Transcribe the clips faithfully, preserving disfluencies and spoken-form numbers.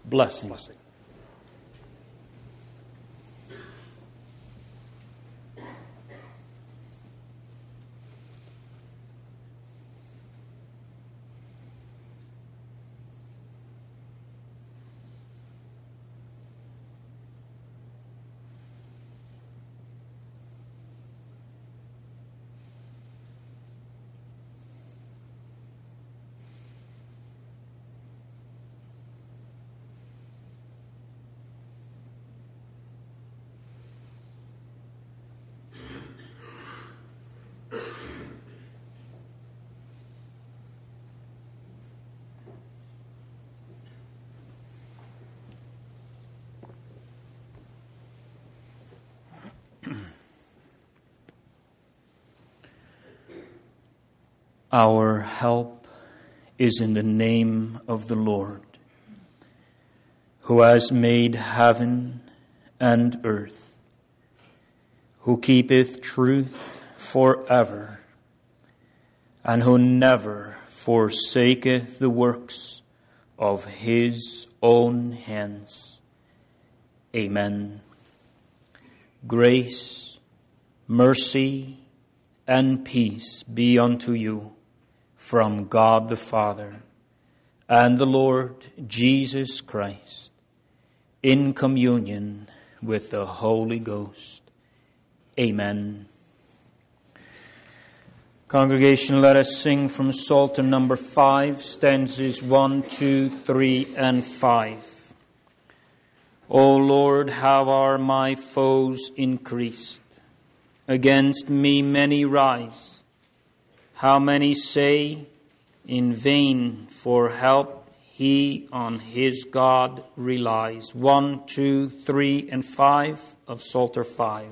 blessing. blessing. Our help is in the name of the Lord, who has made heaven and earth, who keepeth truth forever, and who never forsaketh the works of his own hands. Amen. Grace, mercy, and peace be unto you from God the Father and the Lord Jesus Christ, in communion with the Holy Ghost. Amen. Congregation, let us sing from Psalter number five, stanzas one, two, three, and five. O Lord, how are my foes increased? Against me many rise. How many say, in vain for help he on his God relies. One, two, three, and five of Psalter five.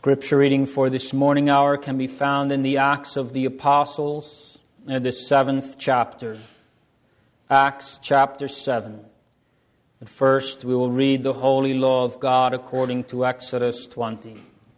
Scripture reading for this morning hour can be found in the Acts of the Apostles, the seventh chapter. Acts chapter seven. But first we will read the holy law of God according to Exodus twenty.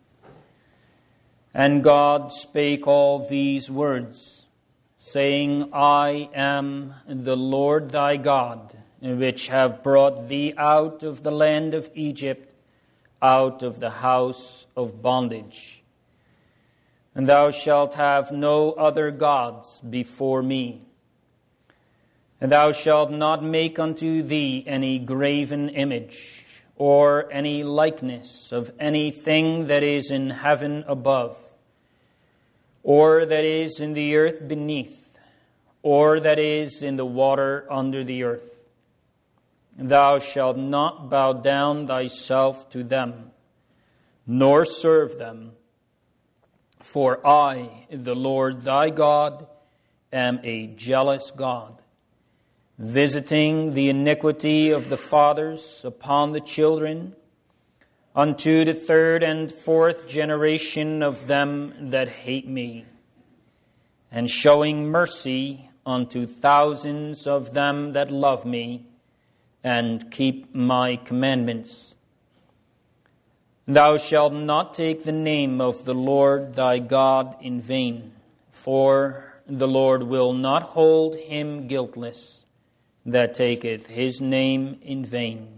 And God spake all these words, saying, I am the Lord thy God, which have brought thee out of the land of Egypt, out of the house of bondage. And thou shalt have no other gods before me. And thou shalt not make unto thee any graven image, or any likeness of anything that is in heaven above, or that is in the earth beneath, or that is in the water under the earth. Thou shalt not bow down thyself to them, nor serve them. For I, the Lord thy God, am a jealous God, visiting the iniquity of the fathers upon the children, unto the third and fourth generation of them that hate me, and showing mercy unto thousands of them that love me, and keep my commandments. Thou shalt not take the name of the Lord thy God in vain, for the Lord will not hold him guiltless that taketh his name in vain.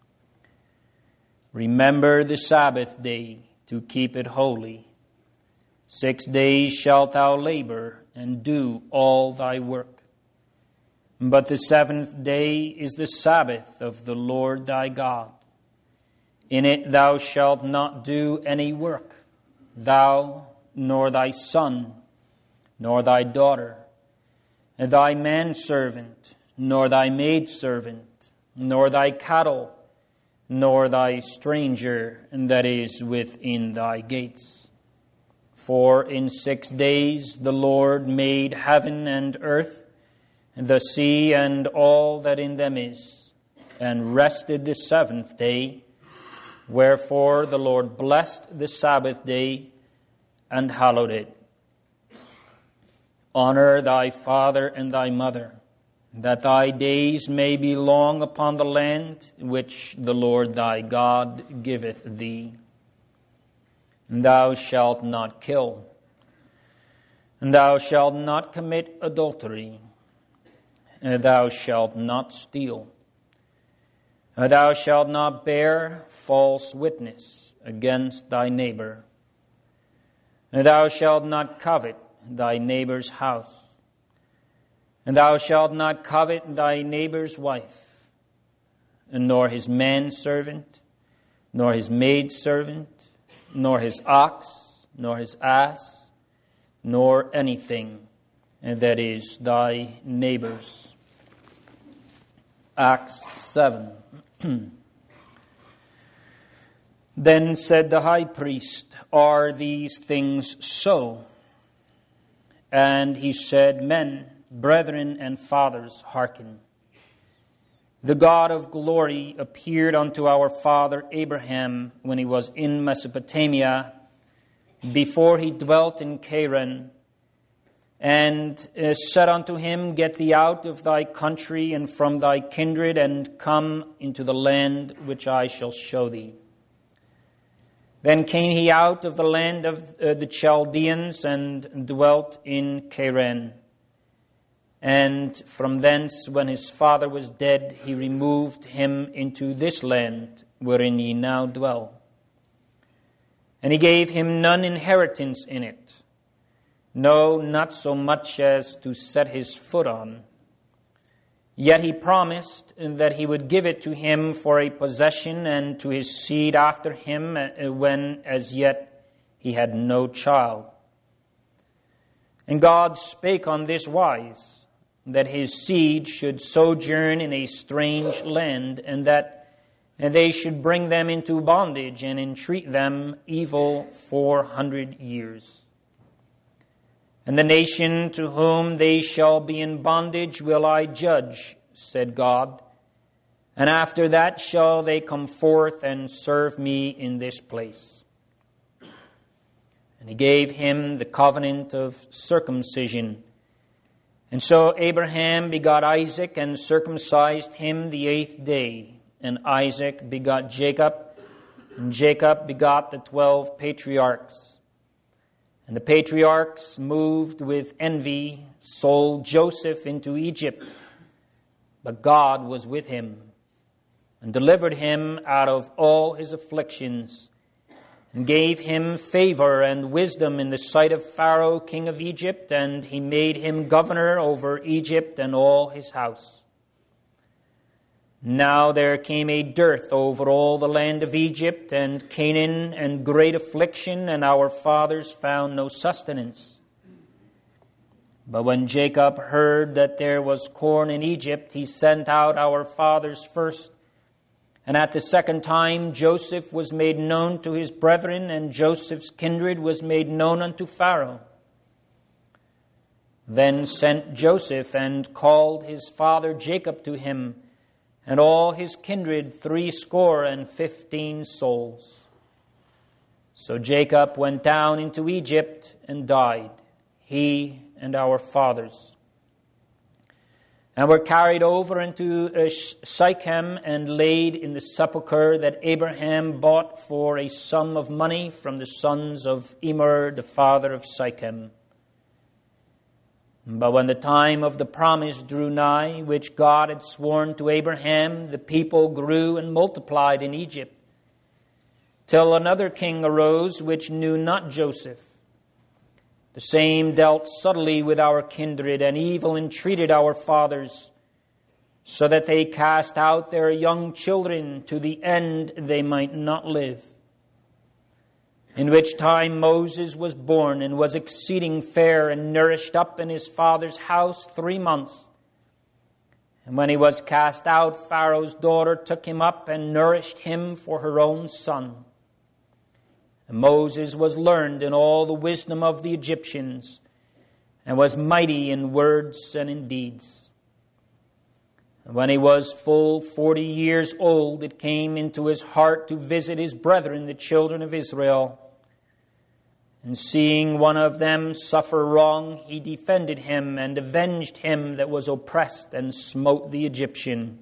Remember the Sabbath day to keep it holy. Six days shalt thou labor and do all thy work. But the seventh day is the Sabbath of the Lord thy God. In it thou shalt not do any work, thou, nor thy son, nor thy daughter, and thy manservant, nor thy maidservant, nor thy cattle, nor thy stranger that is within thy gates. For in six days the Lord made heaven and earth, the sea and all that in them is, and rested the seventh day. Wherefore the Lord blessed the Sabbath day and hallowed it. Honor thy father and thy mother, that thy days may be long upon the land which the Lord thy God giveth thee. And thou shalt not kill, and thou shalt not commit adultery, and thou shalt not steal. And thou shalt not bear false witness against thy neighbor. And thou shalt not covet thy neighbor's house. And thou shalt not covet thy neighbor's wife, and nor his manservant, nor his maidservant, nor his ox, nor his ass, nor anything that is thy neighbor's. Acts seven. Then said the high priest, Are these things so? And he said, Men, brethren, and fathers, hearken. The God of glory appeared unto our father Abraham when he was in Mesopotamia, before he dwelt in Charan, and uh, said unto him, Get thee out of thy country and from thy kindred, and come into the land which I shall show thee. Then came he out of the land of uh, the Chaldeans, and dwelt in Charan. And from thence, when his father was dead, he removed him into this land, wherein ye now dwell. And he gave him none inheritance in it, no, not so much as to set his foot on. Yet he promised that he would give it to him for a possession, and to his seed after him, when as yet he had no child. And God spake on this wise, that his seed should sojourn in a strange land, and that they should bring them into bondage, and entreat them evil four hundred years. And the nation to whom they shall be in bondage will I judge, said God. And after that shall they come forth and serve me in this place. And he gave him the covenant of circumcision. And so Abraham begot Isaac and circumcised him the eighth day. And Isaac begot Jacob, and Jacob begot the twelve patriarchs. And the patriarchs, moved with envy, sold Joseph into Egypt. But God was with him, and delivered him out of all his afflictions, and gave him favor and wisdom in the sight of Pharaoh, king of Egypt, and he made him governor over Egypt and all his house. Now there came a dearth over all the land of Egypt and Canaan, and great affliction, and our fathers found no sustenance. But when Jacob heard that there was corn in Egypt, he sent out our fathers first. And at the second time Joseph was made known to his brethren, and Joseph's kindred was made known unto Pharaoh. Then sent Joseph and called his father Jacob to him, and all his kindred threescore and fifteen souls. So Jacob went down into Egypt and died, he and our fathers. And were carried over into Shechem and laid in the sepulchre that Abraham bought for a sum of money from the sons of Emer, the father of Shechem. But when the time of the promise drew nigh, which God had sworn to Abraham, the people grew and multiplied in Egypt, till another king arose which knew not Joseph. The same dealt subtly with our kindred, and evil entreated our fathers, so that they cast out their young children to the end they might not live. In which time Moses was born, and was exceeding fair, and nourished up in his father's house three months. And when he was cast out, Pharaoh's daughter took him up and nourished him for her own son. And Moses was learned in all the wisdom of the Egyptians, and was mighty in words and in deeds. And when he was full forty years old, it came into his heart to visit his brethren, the children of Israel. And seeing one of them suffer wrong, he defended him, and avenged him that was oppressed, and smote the Egyptian.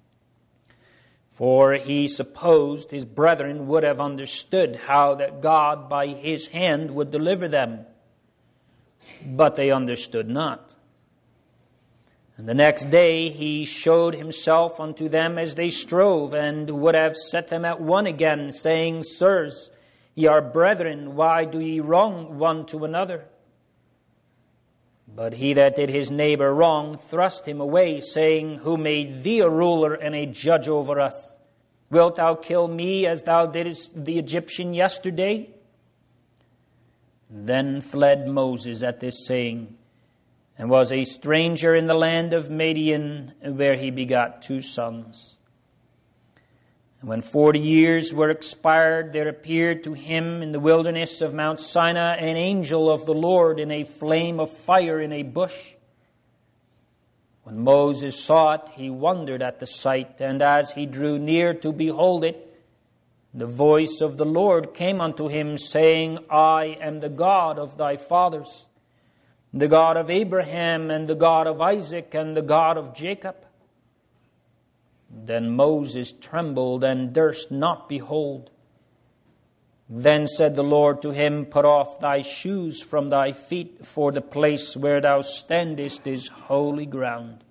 For he supposed his brethren would have understood how that God by his hand would deliver them. But they understood not. And the next day he showed himself unto them as they strove, and would have set them at one again, saying, Sirs, ye are brethren, why do ye wrong one to another? But he that did his neighbor wrong thrust him away, saying, Who made thee a ruler and a judge over us? Wilt thou kill me as thou didst the Egyptian yesterday? Then fled Moses at this saying, and was a stranger in the land of Midian, where he begot two sons. And when forty years were expired, there appeared to him in the wilderness of Mount Sinai an angel of the Lord in a flame of fire in a bush. When Moses saw it, he wondered at the sight, and as he drew near to behold it, the voice of the Lord came unto him, saying, I am the God of thy fathers, the God of Abraham, and the God of Isaac, and the God of Jacob. Then Moses trembled and durst not behold. Then said the Lord to him, Put off thy shoes from thy feet, for the place where thou standest is holy ground.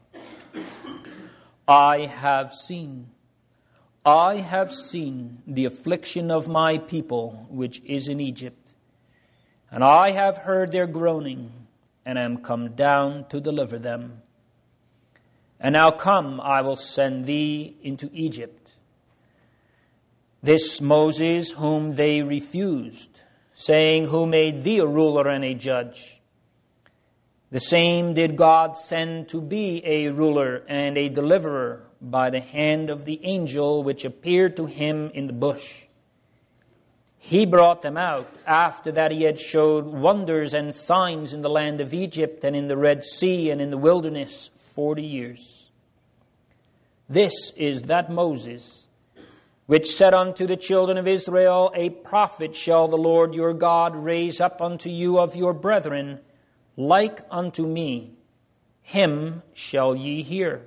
I have seen, I have seen the affliction of my people which is in Egypt, and I have heard their groaning, and am come down to deliver them. And now come, I will send thee into Egypt. This Moses whom they refused, saying, Who made thee a ruler and a judge? The same did God send to be a ruler and a deliverer by the hand of the angel which appeared to him in the bush. He brought them out after that he had showed wonders and signs in the land of Egypt and in the Red Sea and in the wilderness forty years. This is that Moses which said unto the children of Israel, A prophet shall the Lord your God raise up unto you of your brethren, like unto me. Him shall ye hear.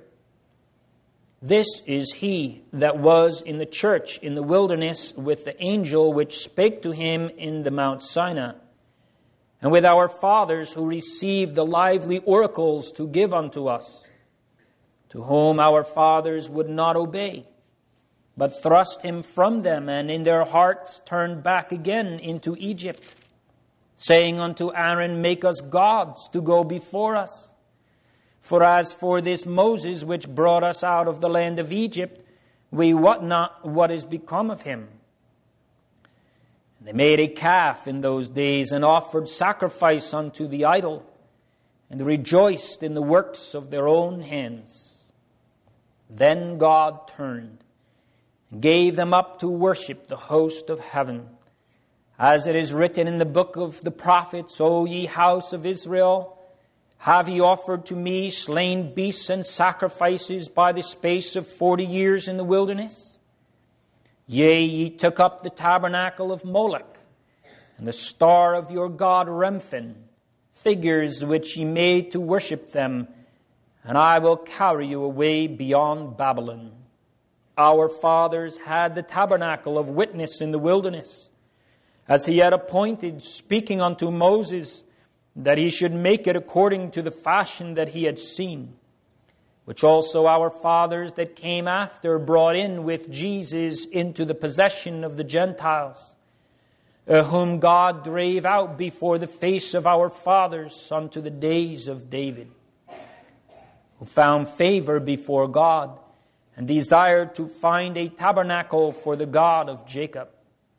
This is he that was in the church in the wilderness with the angel which spake to him in the Mount Sinai, and with our fathers who received the lively oracles to give unto us, to whom our fathers would not obey, but thrust him from them, and in their hearts turned back again into Egypt, saying unto Aaron, Make us gods to go before us. For as for this Moses, which brought us out of the land of Egypt, we wot not what is become of him. And they made a calf in those days, and offered sacrifice unto the idol, and rejoiced in the works of their own hands. Then God turned, and gave them up to worship the host of heaven. As it is written in the book of the prophets, O ye house of Israel, have ye offered to me slain beasts and sacrifices by the space of forty years in the wilderness? Yea, ye took up the tabernacle of Moloch, and the star of your god Remphan, figures which ye made to worship them, and I will carry you away beyond Babylon. Our fathers had the tabernacle of witness in the wilderness, as he had appointed, speaking unto Moses, that he should make it according to the fashion that he had seen, which also our fathers that came after brought in with Jesus into the possession of the Gentiles, uh, whom God drave out before the face of our fathers unto the days of David, who found favor before God, and desired to find a tabernacle for the God of Jacob.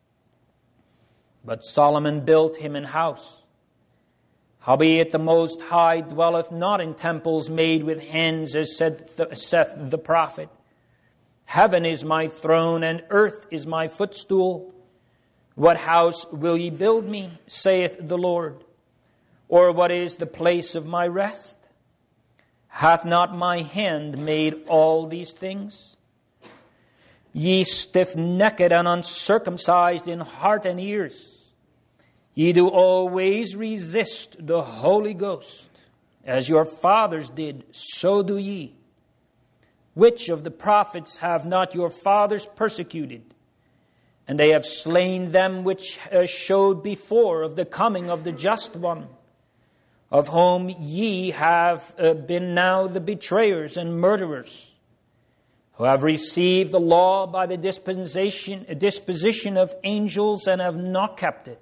But Solomon built him an house. Howbeit the Most High dwelleth not in temples made with hands, as said th- saith the prophet. Heaven is my throne, and earth is my footstool. What house will ye build me, saith the Lord? Or what is the place of my rest? Hath not my hand made all these things? Ye stiff-necked and uncircumcised in heart and ears, ye do always resist the Holy Ghost. As your fathers did, so do ye. Which of the prophets have not your fathers persecuted? And they have slain them which uh, showed before of the coming of the Just One, of whom ye have uh, been now the betrayers and murderers, who have received the law by the dispensation, disposition of angels, and have not kept it.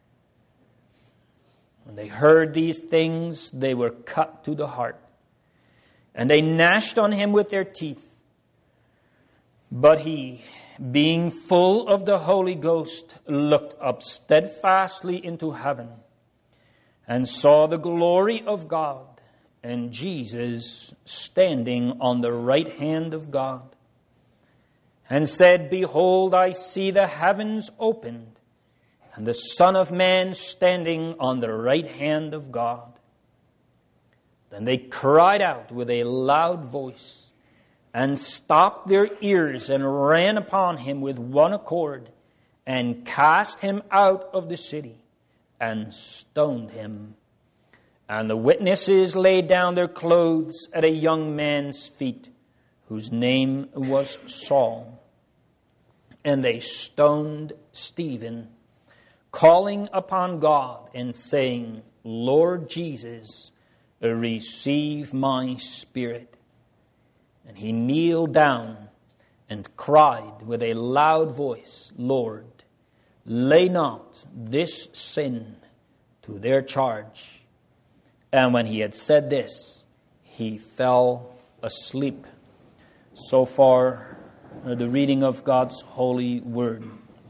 When they heard these things, they were cut to the heart, and they gnashed on him with their teeth. But he, being full of the Holy Ghost, looked up steadfastly into heaven, and saw the glory of God, and Jesus standing on the right hand of God, and said, Behold, I see the heavens opened, and the Son of Man standing on the right hand of God. Then they cried out with a loud voice, and stopped their ears, and ran upon him with one accord, and cast him out of the city, and stoned him. And the witnesses laid down their clothes at a young man's feet, whose name was Saul. And they stoned Stephen, calling upon God and saying, Lord Jesus, receive my spirit. And he kneeled down and cried with a loud voice, Lord, lay not this sin to their charge. And when he had said this, he fell asleep. So far, the reading of God's holy word.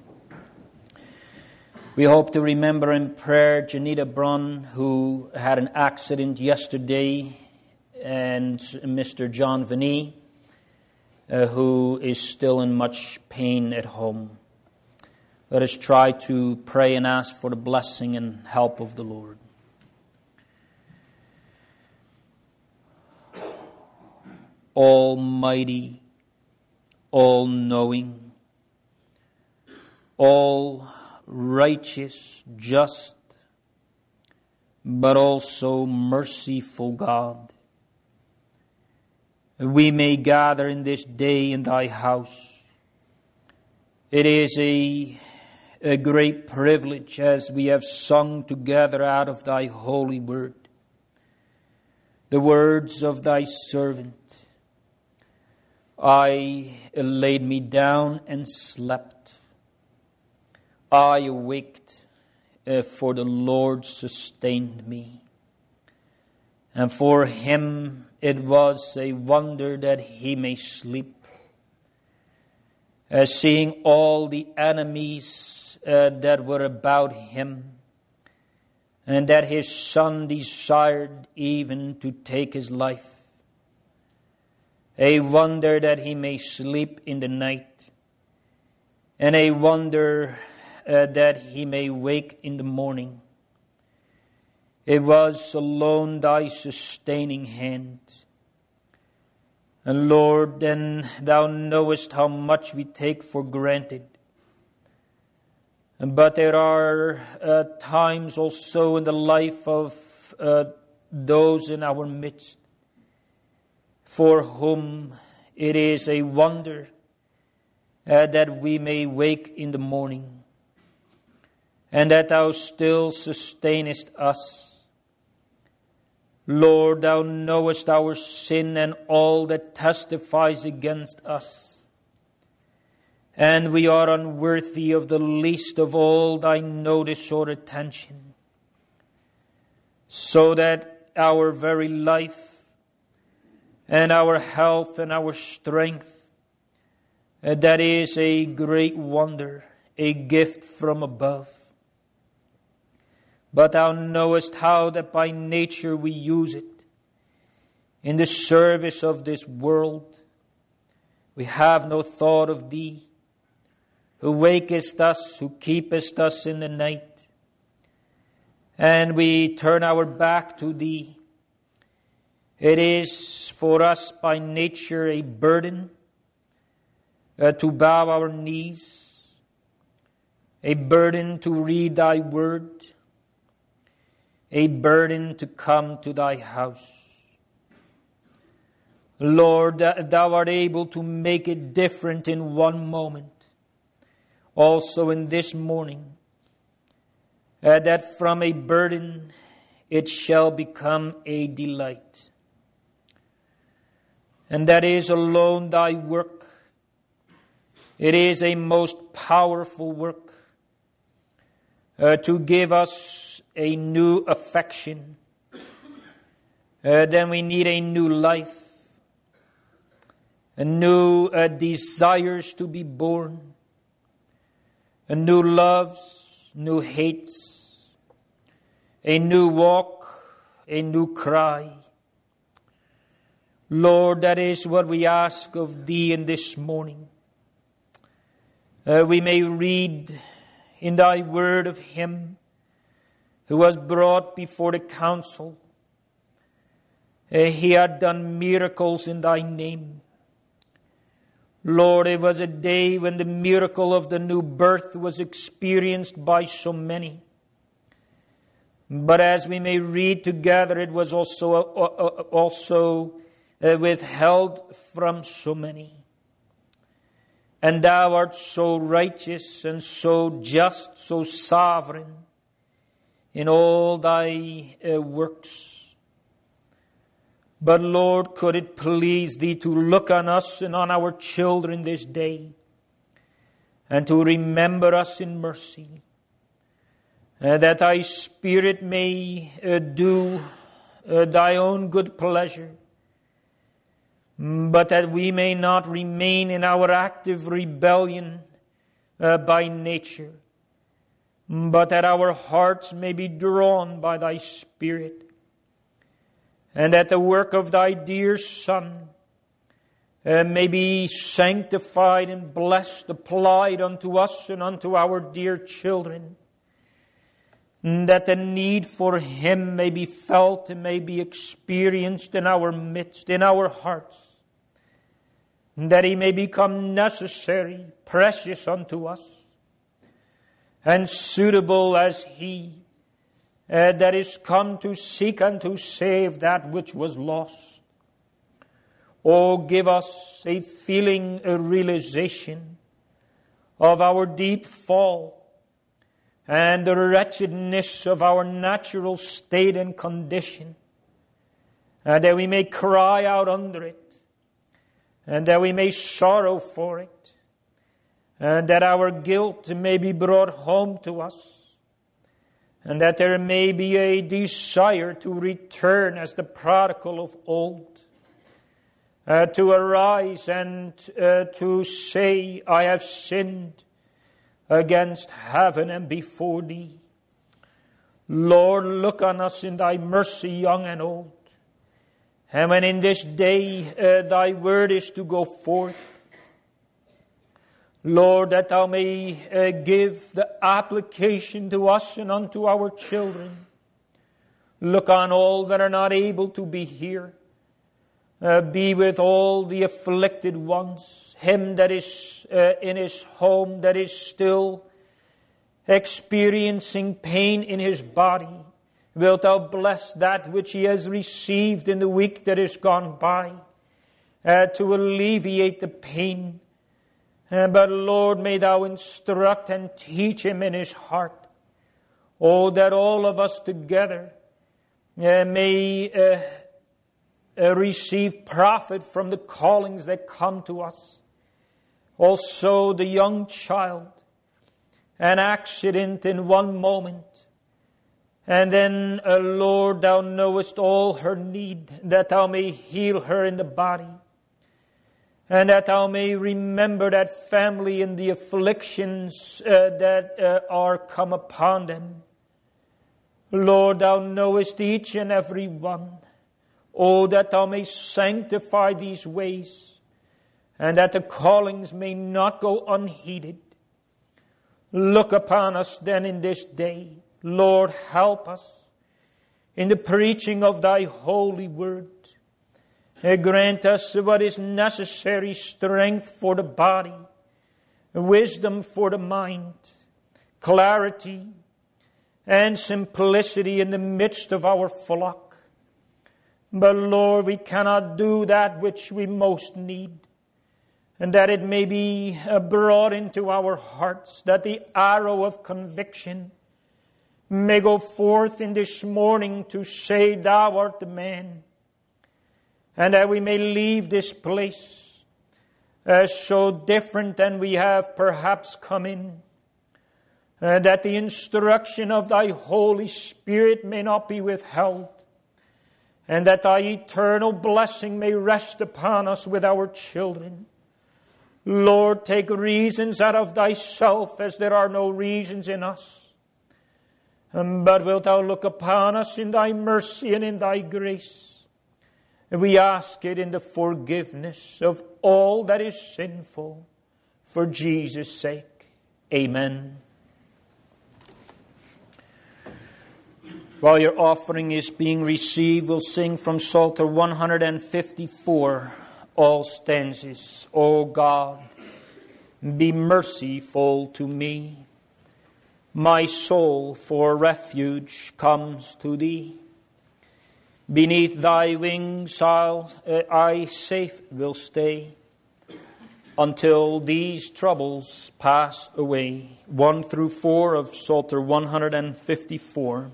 We hope to remember in prayer Janita Brunn, who had an accident yesterday, and Mister John Vinny, uh, who is still in much pain at home. Let us try to pray and ask for the blessing and help of the Lord. Almighty, all-knowing, all righteous, just, but also merciful God, we may gather in this day in thy house. It is a, a great privilege as we have sung together out of thy holy word. The words of thy servant, I laid me down and slept. I awaked, uh, for the Lord sustained me. And for him it was a wonder that he may sleep. Uh, seeing all the enemies uh, that were about him, and that his son desired even to take his life. A wonder that he may sleep in the night, and a wonder uh, that he may wake in the morning. It was alone thy sustaining hand. And Lord, then thou knowest how much we take for granted. But there are uh, times also in the life of uh, those in our midst for whom it is a wonder uh, that we may wake in the morning, and that thou still sustainest us. Lord, thou knowest our sin and all that testifies against us. And we are unworthy of the least of all thy notice or attention, so that our very life and our health and our strength, uh, that is a great wonder, a gift from above. But thou knowest how that by nature we use it in the service of this world. We have no thought of thee, who wakest us, who keepest us in the night. And we turn our back to thee. It is for us by nature a burden uh, to bow our knees, a burden to read thy word, a burden to come to thy house. Lord, thou art able to make it different in one moment. Also in this morning, uh, that from a burden it shall become a delight. And that is alone thy work. It is a most powerful work uh, to give us a new affection. Uh, then we need a new life, a new uh, desires to be born, a new loves, new hates, a new walk, a new cry. Lord, that is what we ask of thee in this morning. Uh, we may read in thy word of him who was brought before the council. Uh, he had done miracles in thy name. Lord, it was a day when the miracle of the new birth was experienced by so many. But as we may read together, it was also uh, also uh, withheld from so many. And thou art so righteous and so just, so sovereign in all thy uh, works. But Lord, could it please thee to look on us and on our children this day, and to remember us in mercy, uh, that thy Spirit may uh, do uh, thy own good pleasure, but that we may not remain in our active rebellion uh, by nature, but that our hearts may be drawn by thy Spirit, and that the work of thy dear Son uh, may be sanctified and blessed, applied unto us and unto our dear children. That the need for him may be felt and may be experienced in our midst, in our hearts. That he may become necessary, precious unto us. and suitable as He uh, that is come to seek and to save that which was lost. Oh, give us a feeling, a realization of our deep fall and the wretchedness of our natural state and condition, and that we may cry out under it, and that we may sorrow for it, and that our guilt may be brought home to us, and that there may be a desire to return as the prodigal of old, uh, to arise and uh, to say, I have sinned against heaven and before Thee. Lord, look on us in Thy mercy, young and old. And when in this day uh, Thy word is to go forth, Lord, that Thou may uh, give the application to us and unto our children. Look on all that are not able to be here. Uh, be with all the afflicted ones. Him that is uh, in his home, that is still experiencing pain in his body. Wilt Thou bless that which he has received in the week that is gone by, uh, to alleviate the pain. Uh, but Lord, may Thou instruct and teach him in his heart. Oh, that all of us together uh, may uh, uh, receive profit from the callings that come to us. Also the young child, an accident in one moment. And then, uh, Lord, Thou knowest all her need, that Thou may heal her in the body. And that Thou may remember that family in the afflictions uh, that uh, are come upon them. Lord, Thou knowest each and every one. Oh, that Thou may sanctify these ways, and that the callings may not go unheeded. Look upon us then in this day. Lord, help us in the preaching of Thy holy word. Grant us what is necessary, strength for the body, wisdom for the mind, clarity and simplicity in the midst of our flock. But Lord, we cannot do that which we most need, and that it may be brought into our hearts, that the arrow of conviction may go forth in this morning to say, Thou art the man. And that we may leave this place as so different than we have perhaps come in. And that the instruction of Thy Holy Spirit may not be withheld. And that Thy eternal blessing may rest upon us with our children. Lord, take reasons out of Thyself as there are no reasons in us. But wilt Thou look upon us in Thy mercy and in Thy grace. And we ask it in the forgiveness of all that is sinful, for Jesus' sake. Amen. While your offering is being received, we'll sing from Psalter one fifty-four, all stanzas. O God, be merciful to me. My soul for refuge comes to Thee. Beneath Thy wings I'll, uh, I safe will stay, until these troubles pass away. One through four of Psalter one fifty-four.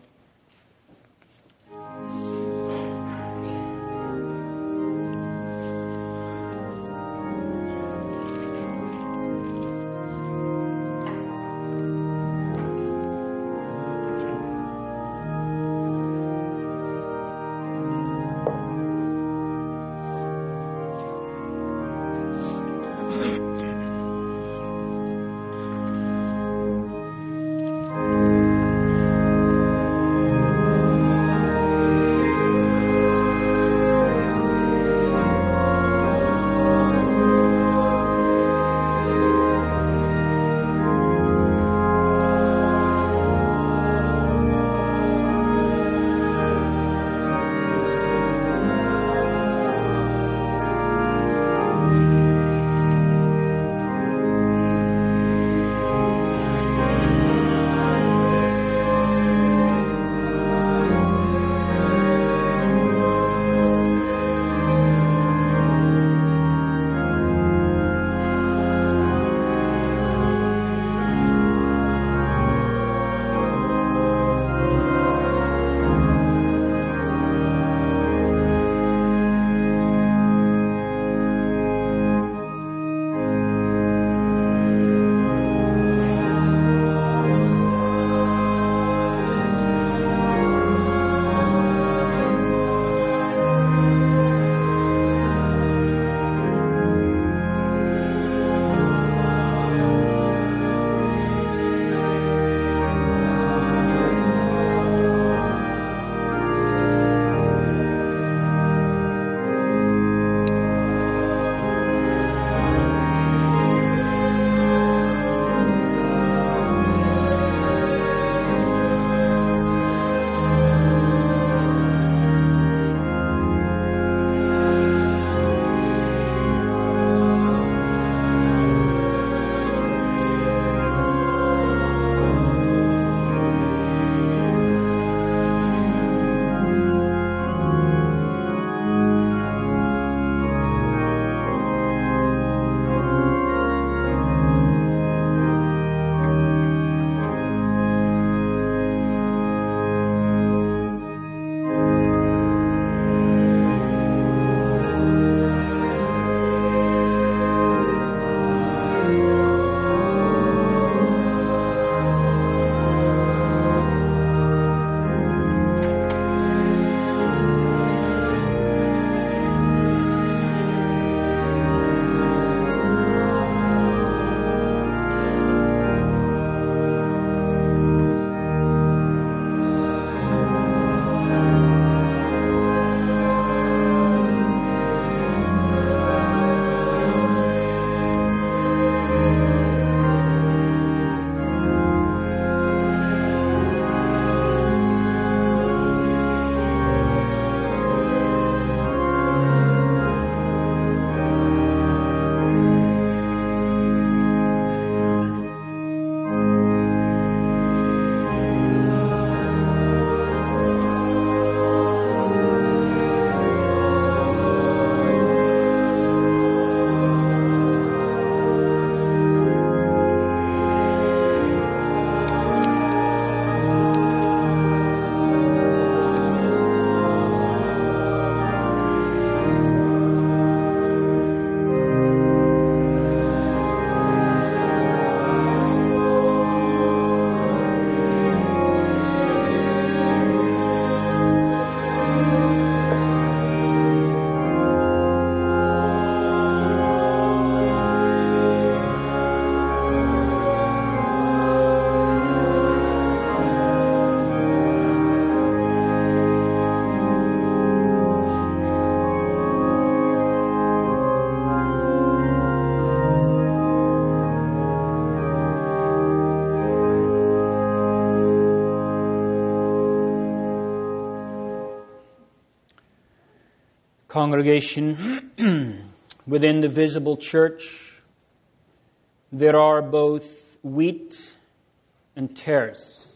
Congregation, within the visible church, there are both wheat and tares.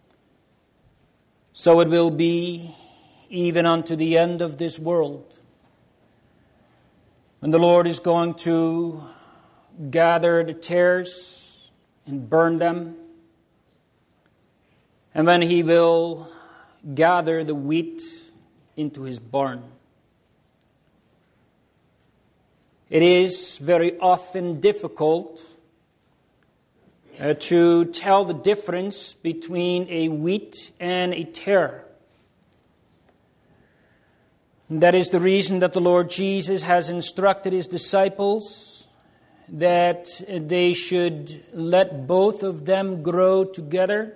So it will be even unto the end of this world, when the Lord is going to gather the tares and burn them, and when He will gather the wheat into His barn. It is very often difficult uh, to tell the difference between a wheat and a tare. That is the reason that the Lord Jesus has instructed His disciples that they should let both of them grow together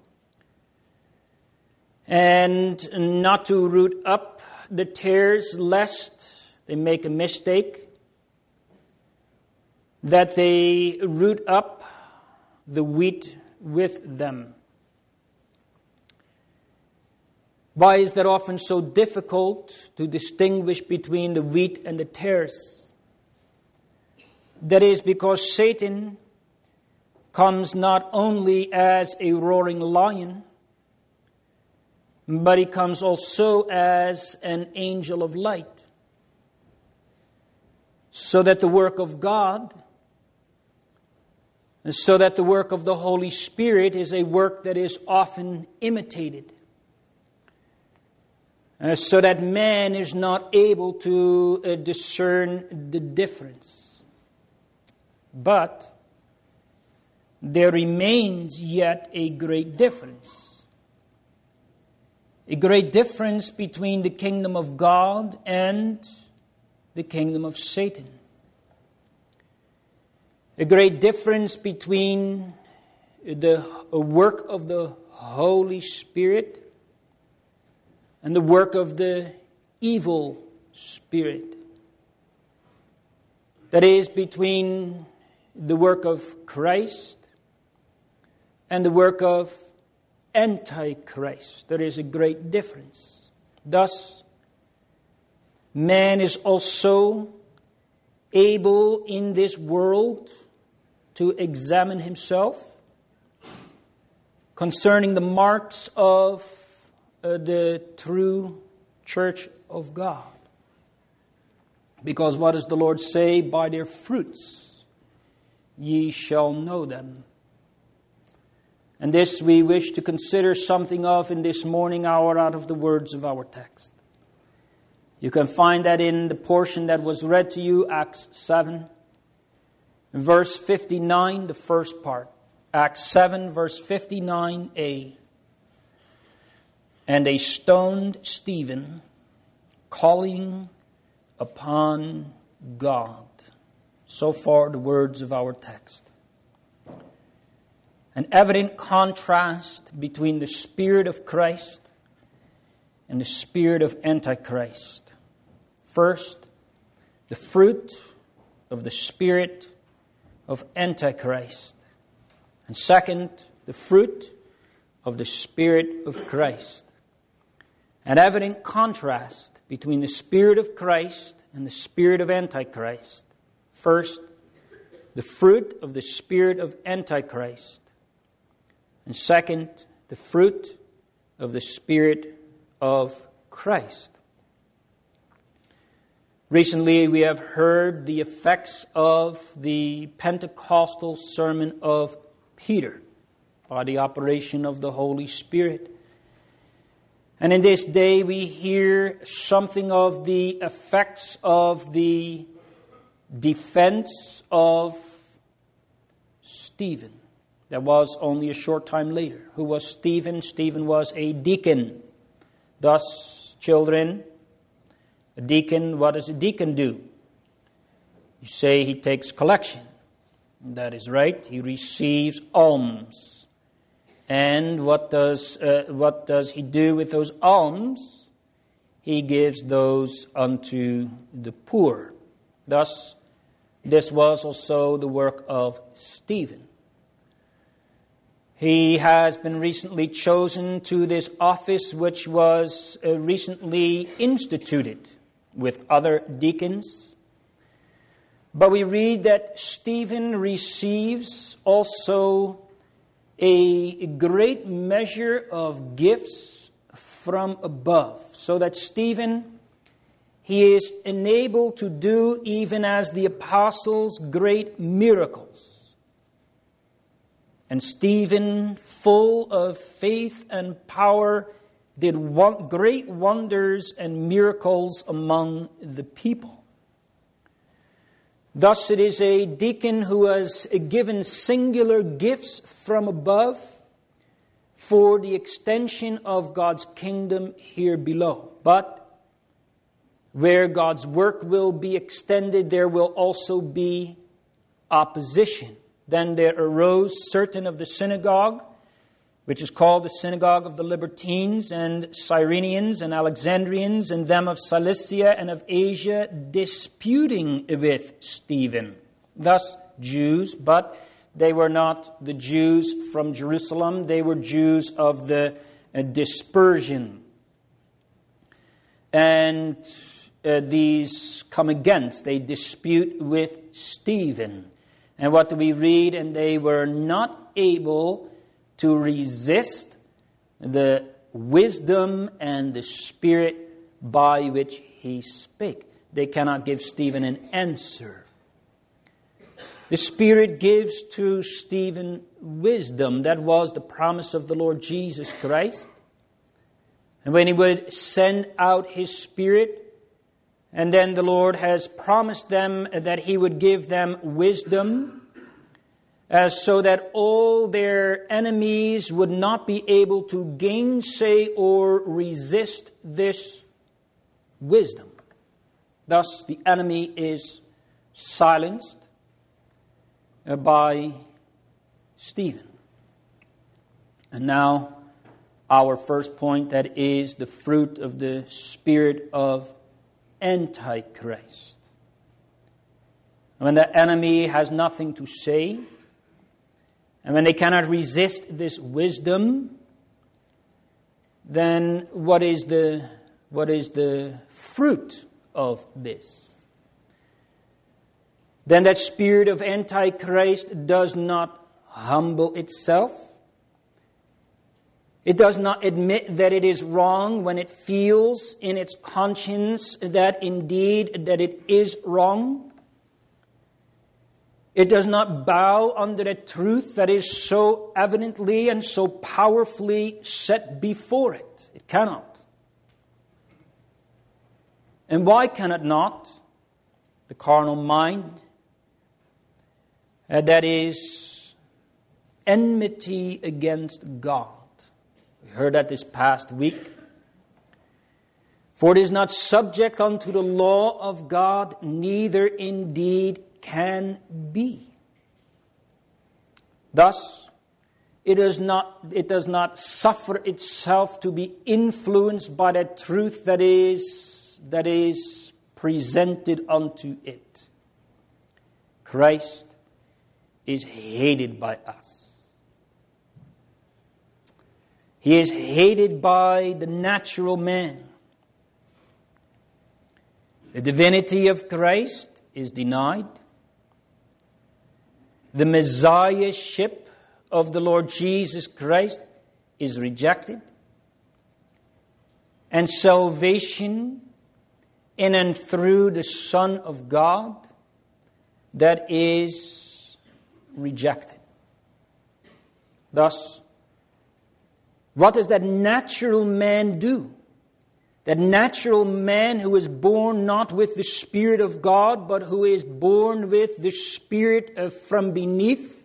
and not to root up the tares lest they make a mistake, that they root up the wheat with them. Why is that often so difficult to distinguish between the wheat and the tares? That is because Satan comes not only as a roaring lion, but he comes also as an angel of light. So that the work of God, so that the work of the Holy Spirit is a work that is often imitated. Uh, so that man is not able to uh, discern the difference. But there remains yet a great difference. A great difference between the kingdom of God and the kingdom of Satan. A great difference between the work of the Holy Spirit and the work of the evil spirit. That is, between the work of Christ and the work of Antichrist. There is a great difference. Thus, man is also able in this world to examine himself concerning the marks of uh, the true church of God. Because what does the Lord say? By their fruits ye shall know them. And this we wish to consider something of in this morning hour out of the words of our text. You can find that in the portion that was read to you, Acts seven, verse fifty-nine, the first part. Acts seven, verse fifty-nine a. And they stoned Stephen, calling upon God. So far the words of our text. An evident contrast between the Spirit of Christ and the spirit of Antichrist. First, the fruit of the spirit of Antichrist. And second, the fruit of the Spirit of Christ. An evident contrast between the Spirit of Christ and the spirit of Antichrist. First, the fruit of the spirit of Antichrist. And second, the fruit of the Spirit of Christ. Recently, we have heard the effects of the Pentecostal sermon of Peter by the operation of the Holy Spirit. And in this day, we hear something of the effects of the defense of Stephen. That was only a short time later. Who was Stephen? Stephen was a deacon. Thus, children, a deacon, what does a deacon do? You say he takes collection. That is right. He receives alms. And what does uh, what does he do with those alms? He gives those unto the poor. Thus, this was also the work of Stephen. He has been recently chosen to this office which was uh, recently instituted with other deacons. But we read that Stephen receives also a great measure of gifts from above, so that Stephen, he is enabled to do, even as the apostles, great miracles. And Stephen, full of faith and power, did one, great wonders and miracles among the people. Thus it is a deacon who has given singular gifts from above for the extension of God's kingdom here below. But where God's work will be extended, there will also be opposition. Then there arose certain of the synagogue, which is called the synagogue of the Libertines, and Cyrenians and Alexandrians, and them of Cilicia and of Asia, disputing with Stephen. Thus Jews, but they were not the Jews from Jerusalem. They were Jews of the uh, dispersion. And uh, these come against, they dispute with Stephen. And what do we read? And they were not able to resist the wisdom and the spirit by which he spake. They cannot give Stephen an answer. The Spirit gives to Stephen wisdom. That was the promise of the Lord Jesus Christ. And when he would send out his Spirit, and then the Lord has promised them that he would give them wisdom, Uh, so that all their enemies would not be able to gainsay or resist this wisdom. Thus, the enemy is silenced uh, by Stephen. And now, our first point, that is the fruit of the spirit of Antichrist. When the enemy has nothing to say, and when they cannot resist this wisdom, then what is the what is the fruit of this? Then that spirit of Antichrist does not humble itself. It does not admit that it is wrong when it feels in its conscience that indeed that it is wrong. It does not bow under the truth that is so evidently and so powerfully set before it. It cannot. And why can it not? The carnal mind, uh, that is enmity against God. We heard that this past week. For it is not subject unto the law of God, neither indeed can be. Thus, it is not, it does not suffer itself to be influenced by the truth that is, that is presented unto it. Christ is hated by us. He is hated by the natural man. The divinity of Christ is denied. The Messiahship of the Lord Jesus Christ is rejected. And salvation in and through the Son of God, that is rejected. Thus, what does that natural man do? That natural man who is born not with the Spirit of God, but who is born with the Spirit of from beneath,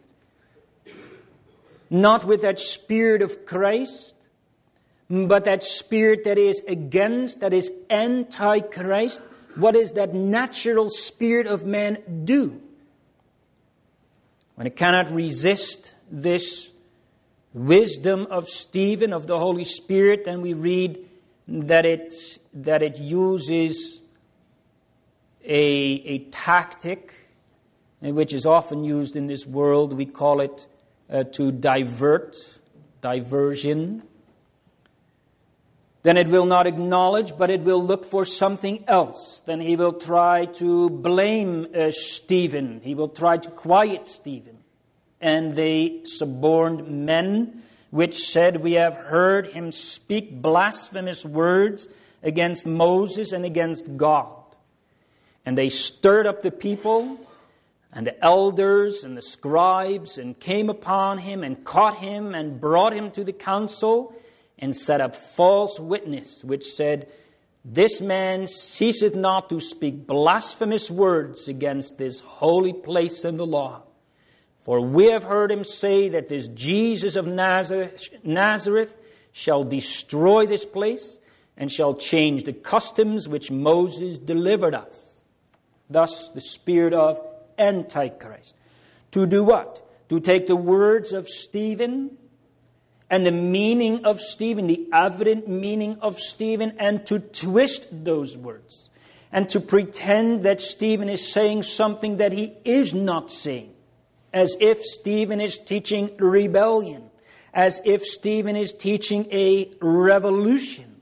not with that Spirit of Christ, but that Spirit that is against, that is anti-Christ. What does that natural spirit of man do? When it cannot resist this wisdom of Stephen, of the Holy Spirit, then we read that it that it uses a, a tactic, which is often used in this world. We call it uh, to divert, diversion. then it will not acknowledge, but it will look for something else. Then he will try to blame uh, Stephen. He will try to quiet Stephen. And they suborned men, which said, "We have heard him speak blasphemous words against Moses and against God." And they stirred up the people and the elders and the scribes, and came upon him and caught him and brought him to the council, and set up false witness, which said, "This man ceaseth not to speak blasphemous words against this holy place and the law. For we have heard him say that this Jesus of Nazareth, Nazareth shall destroy this place, and shall change the customs which Moses delivered us." Thus the spirit of Antichrist. To do what? To take the words of Stephen and the meaning of Stephen, the evident meaning of Stephen, and to twist those words. And to pretend that Stephen is saying something that he is not saying. As if Stephen is teaching rebellion. As if Stephen is teaching a revolution.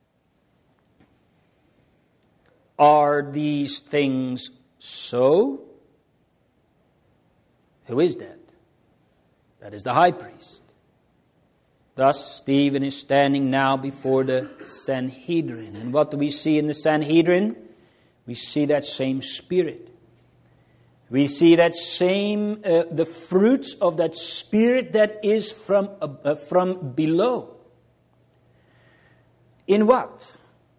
Are these things so? Who is that? That is the high priest. Thus, Stephen is standing now before the Sanhedrin. And what do we see in the Sanhedrin? We see that same spirit. We see that same, uh, the fruits of that spirit that is from, uh, from below. In what?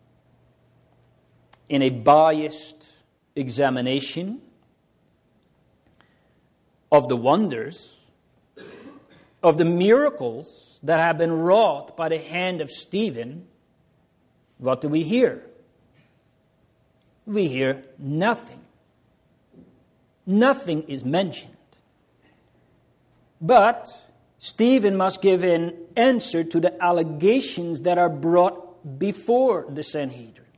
In a biased examination of the wonders, of the miracles that have been wrought by the hand of Stephen. What do we hear? We hear nothing. Nothing is mentioned. But Stephen must give an answer to the allegations that are brought before the Sanhedrin.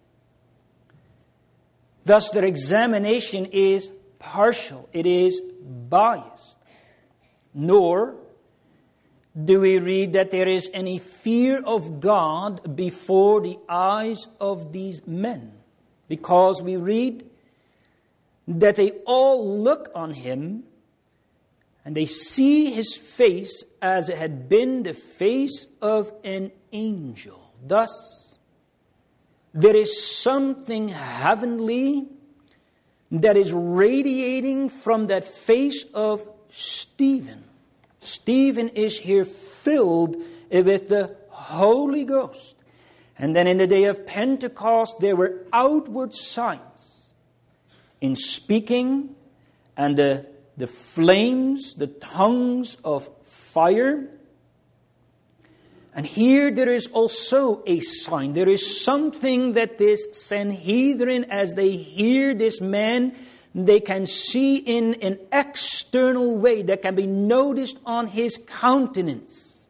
Thus their examination is partial. It is biased. Nor do we read that there is any fear of God before the eyes of these men. Because we read that they all look on him and they see his face as it had been the face of an angel. Thus, there is something heavenly that is radiating from that face of Stephen. Stephen is here filled with the Holy Ghost. And then in the day of Pentecost, there were outward signs in speaking, and the, the flames, the tongues of fire. And here there is also a sign. There is something that this Sanhedrin, as they hear this man, they can see in an external way that can be noticed on his countenance.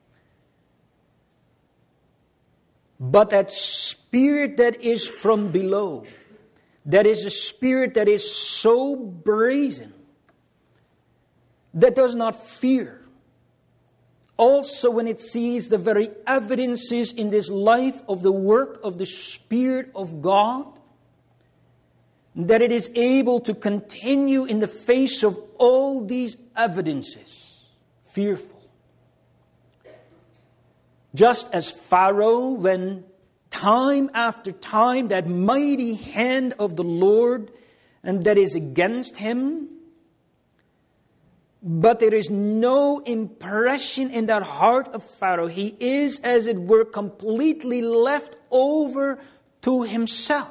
But that spirit that is from below, that is a spirit that is so brazen, that does not fear. Also, when it sees the very evidences in this life of the work of the Spirit of God, that it is able to continue in the face of all these evidences, fearful. Just as Pharaoh, when time after time that mighty hand of the Lord and that is against him, but there is no impression in that heart of Pharaoh. He is, as it were, completely left over to himself.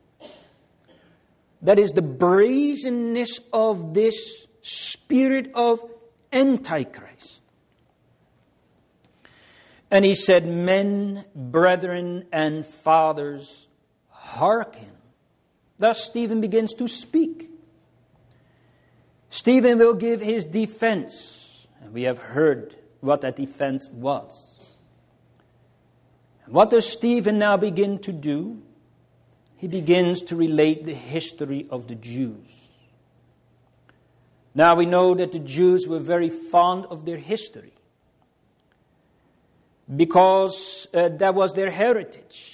That is the brazenness of this spirit of Antichrist. And he said, "Men, brethren, and fathers, hearken." Thus Stephen begins to speak. Stephen will give his defense. And we have heard what that defense was. And what does Stephen now begin to do? He begins to relate the history of the Jews. Now we know that the Jews were very fond of their history. because uh, that was their heritage.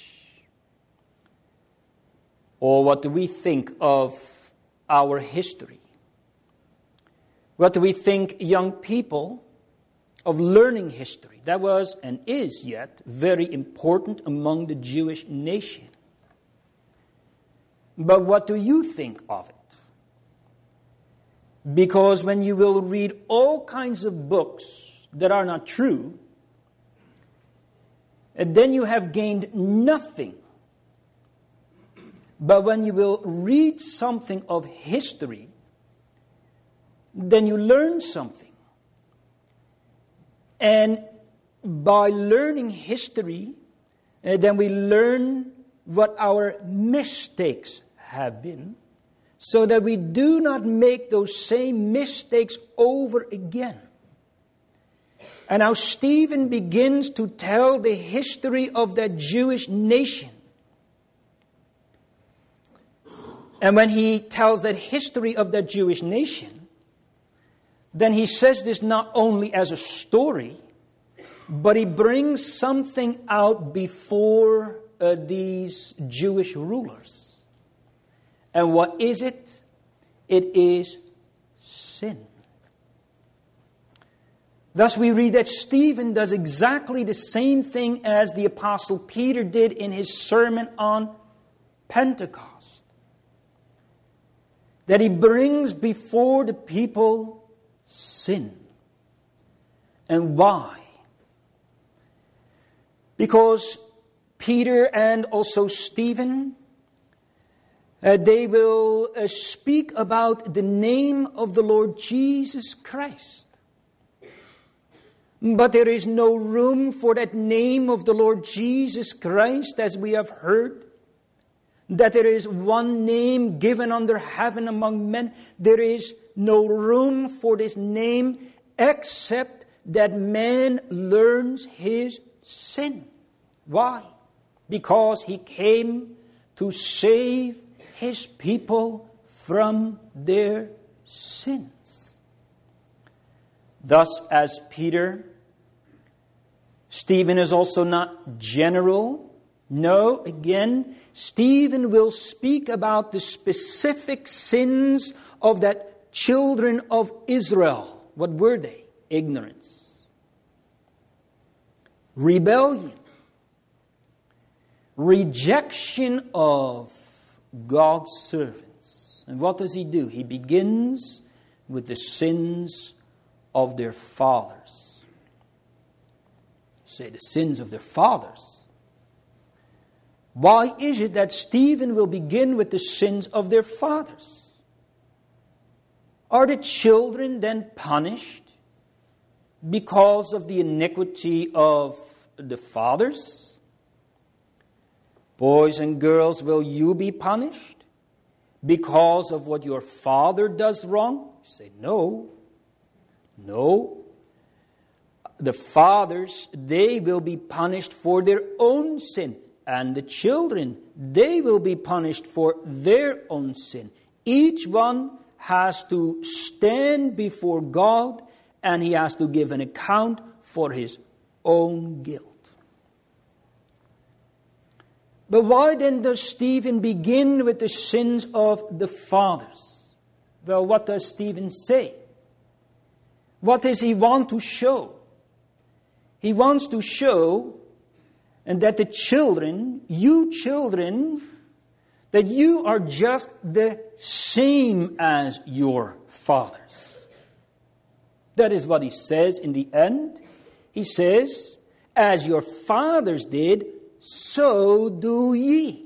Or what do we think of our history? What do we think, young people, of learning history? That was and is yet very important among the Jewish nation. But what do you think of it? Because when you will read all kinds of books that are not true, and then you have gained nothing. But when you will read something of history, then you learn something. And by learning history, uh, then we learn what our mistakes have been, so that we do not make those same mistakes over again. And now Stephen begins to tell the history of that Jewish nation. And when he tells that history of that Jewish nation, then he says this not only as a story, but he brings something out before uh, these Jewish rulers. And what is it? It is sin. Thus we read that Stephen does exactly the same thing as the Apostle Peter did in his sermon on Pentecost. That he brings before the people sin. And why? Because Peter and also Stephen, uh, they will uh, speak about the name of the Lord Jesus Christ. But there is no room for that name of the Lord Jesus Christ, as we have heard. That there is one name given under heaven among men. There is no room for this name except that man learns his sin. Why? Because he came to save his people from their sins. Thus, as Peter, Stephen is also not general. No, again, Stephen will speak about the specific sins of that children of Israel. What were they? Ignorance, rebellion, rejection of God's servants. And what does he do? He begins with the sins of their fathers. Say the sins of their fathers. Why is it that Stephen will begin with the sins of their fathers? Are the children then punished because of the iniquity of the fathers? Boys and girls, will you be punished because of what your father does wrong? You say, no. No. The fathers, they will be punished for their own sin. And the children, they will be punished for their own sin. Each one has to stand before God and he has to give an account for his own guilt. But why then does Stephen begin with the sins of the fathers? Well, what does Stephen say? What does he want to show? He wants to show and that the children, you children, that you are just the same as your fathers. That is what he says in the end. He says, as your fathers did, so do ye.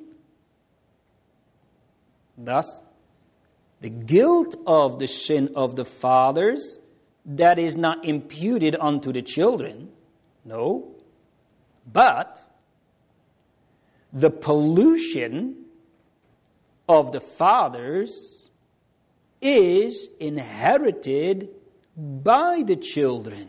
Thus, the guilt of the sin of the fathers, that is not imputed unto the children. No. But the pollution of the fathers is inherited by the children.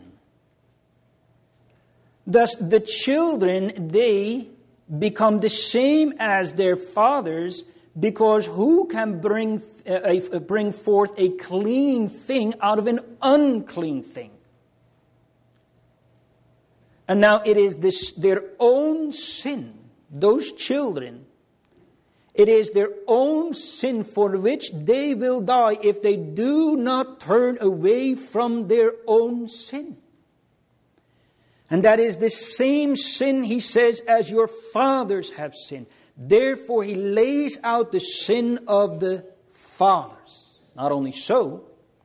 Thus, the children, they become the same as their fathers, because who can bring uh, bring forth a clean thing out of an unclean thing? And now it is this their own sin, those children, it is their own sin for which they will die if they do not turn away from their own sin. And that is the same sin, he says, as your fathers have sinned. Therefore, he lays out the sin of the fathers. Not only so,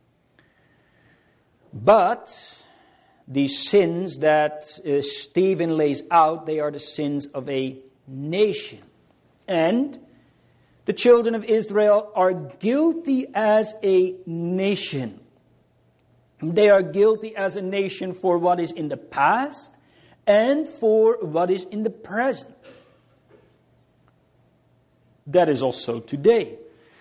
but these sins that uh, Stephen lays out, they are the sins of a nation. And the children of Israel are guilty as a nation. They are guilty as a nation for what is in the past and for what is in the present. That is also today.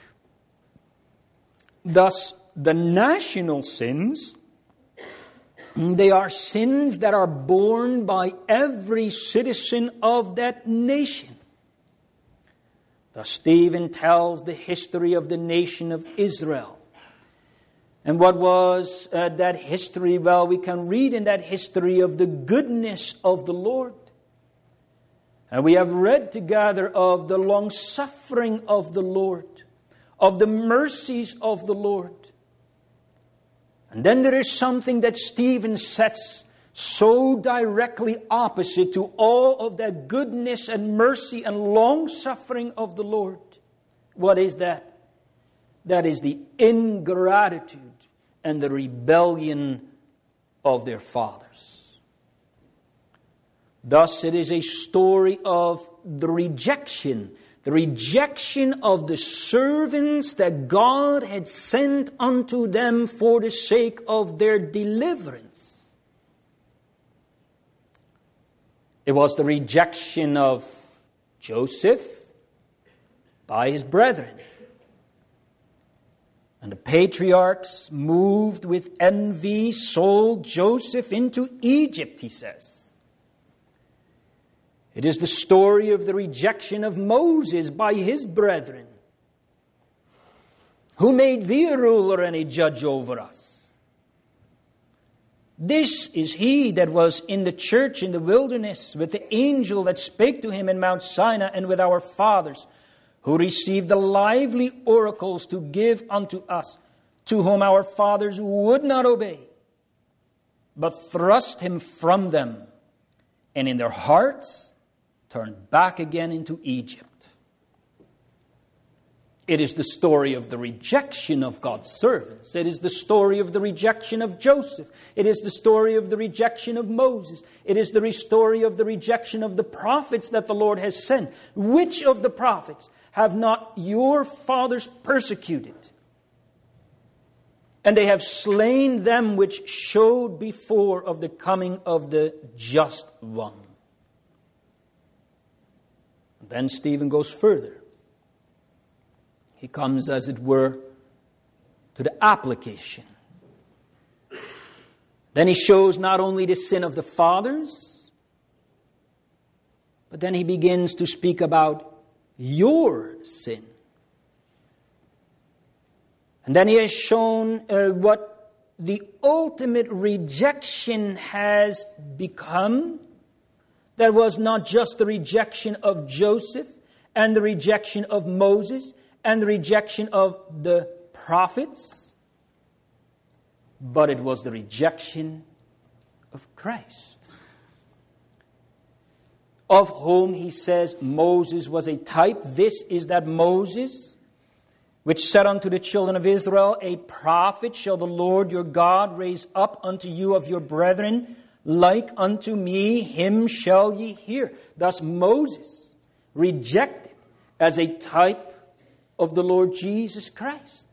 Thus, the national sins, they are sins that are borne by every citizen of that nation. Thus, Stephen tells the history of the nation of Israel. And what was uh, that history? Well, we can read in that history of the goodness of the Lord. And we have read together of the long suffering of the Lord, of the mercies of the Lord. And then there is something that Stephen sets so directly opposite to all of that goodness and mercy and long suffering of the Lord. What is that? That is the ingratitude and the rebellion of their fathers. Thus it is a story of the rejection, the rejection of the servants that God had sent unto them for the sake of their deliverance. It was the rejection of Joseph by his brethren. And the patriarchs, moved with envy, sold Joseph into Egypt, he says. It is the story of the rejection of Moses by his brethren. Who made thee a ruler and a judge over us? This is he that was in the church in the wilderness with the angel that spake to him in Mount Sinai and with our fathers, who received the lively oracles to give unto us, to whom our fathers would not obey, but thrust him from them, and in their hearts turned back again into Egypt. It is the story of the rejection of God's servants. It is the story of the rejection of Joseph. It is the story of the rejection of Moses. It is the story of the rejection of the prophets that the Lord has sent. Which of the prophets have not your fathers persecuted? And they have slain them which showed before of the coming of the just one. And then Stephen goes further. He comes, as it were, to the application. Then he shows not only the sin of the fathers, but then he begins to speak about your sin. And then he has shown uh, what the ultimate rejection has become. That was not just the rejection of Joseph and the rejection of Moses and the rejection of the prophets, but it was the rejection of Christ, of whom he says Moses was a type. This is that Moses which said unto the children of Israel, a prophet shall the Lord your God raise up unto you of your brethren, like unto me, him shall ye hear. Thus Moses rejected as a type of the Lord Jesus Christ.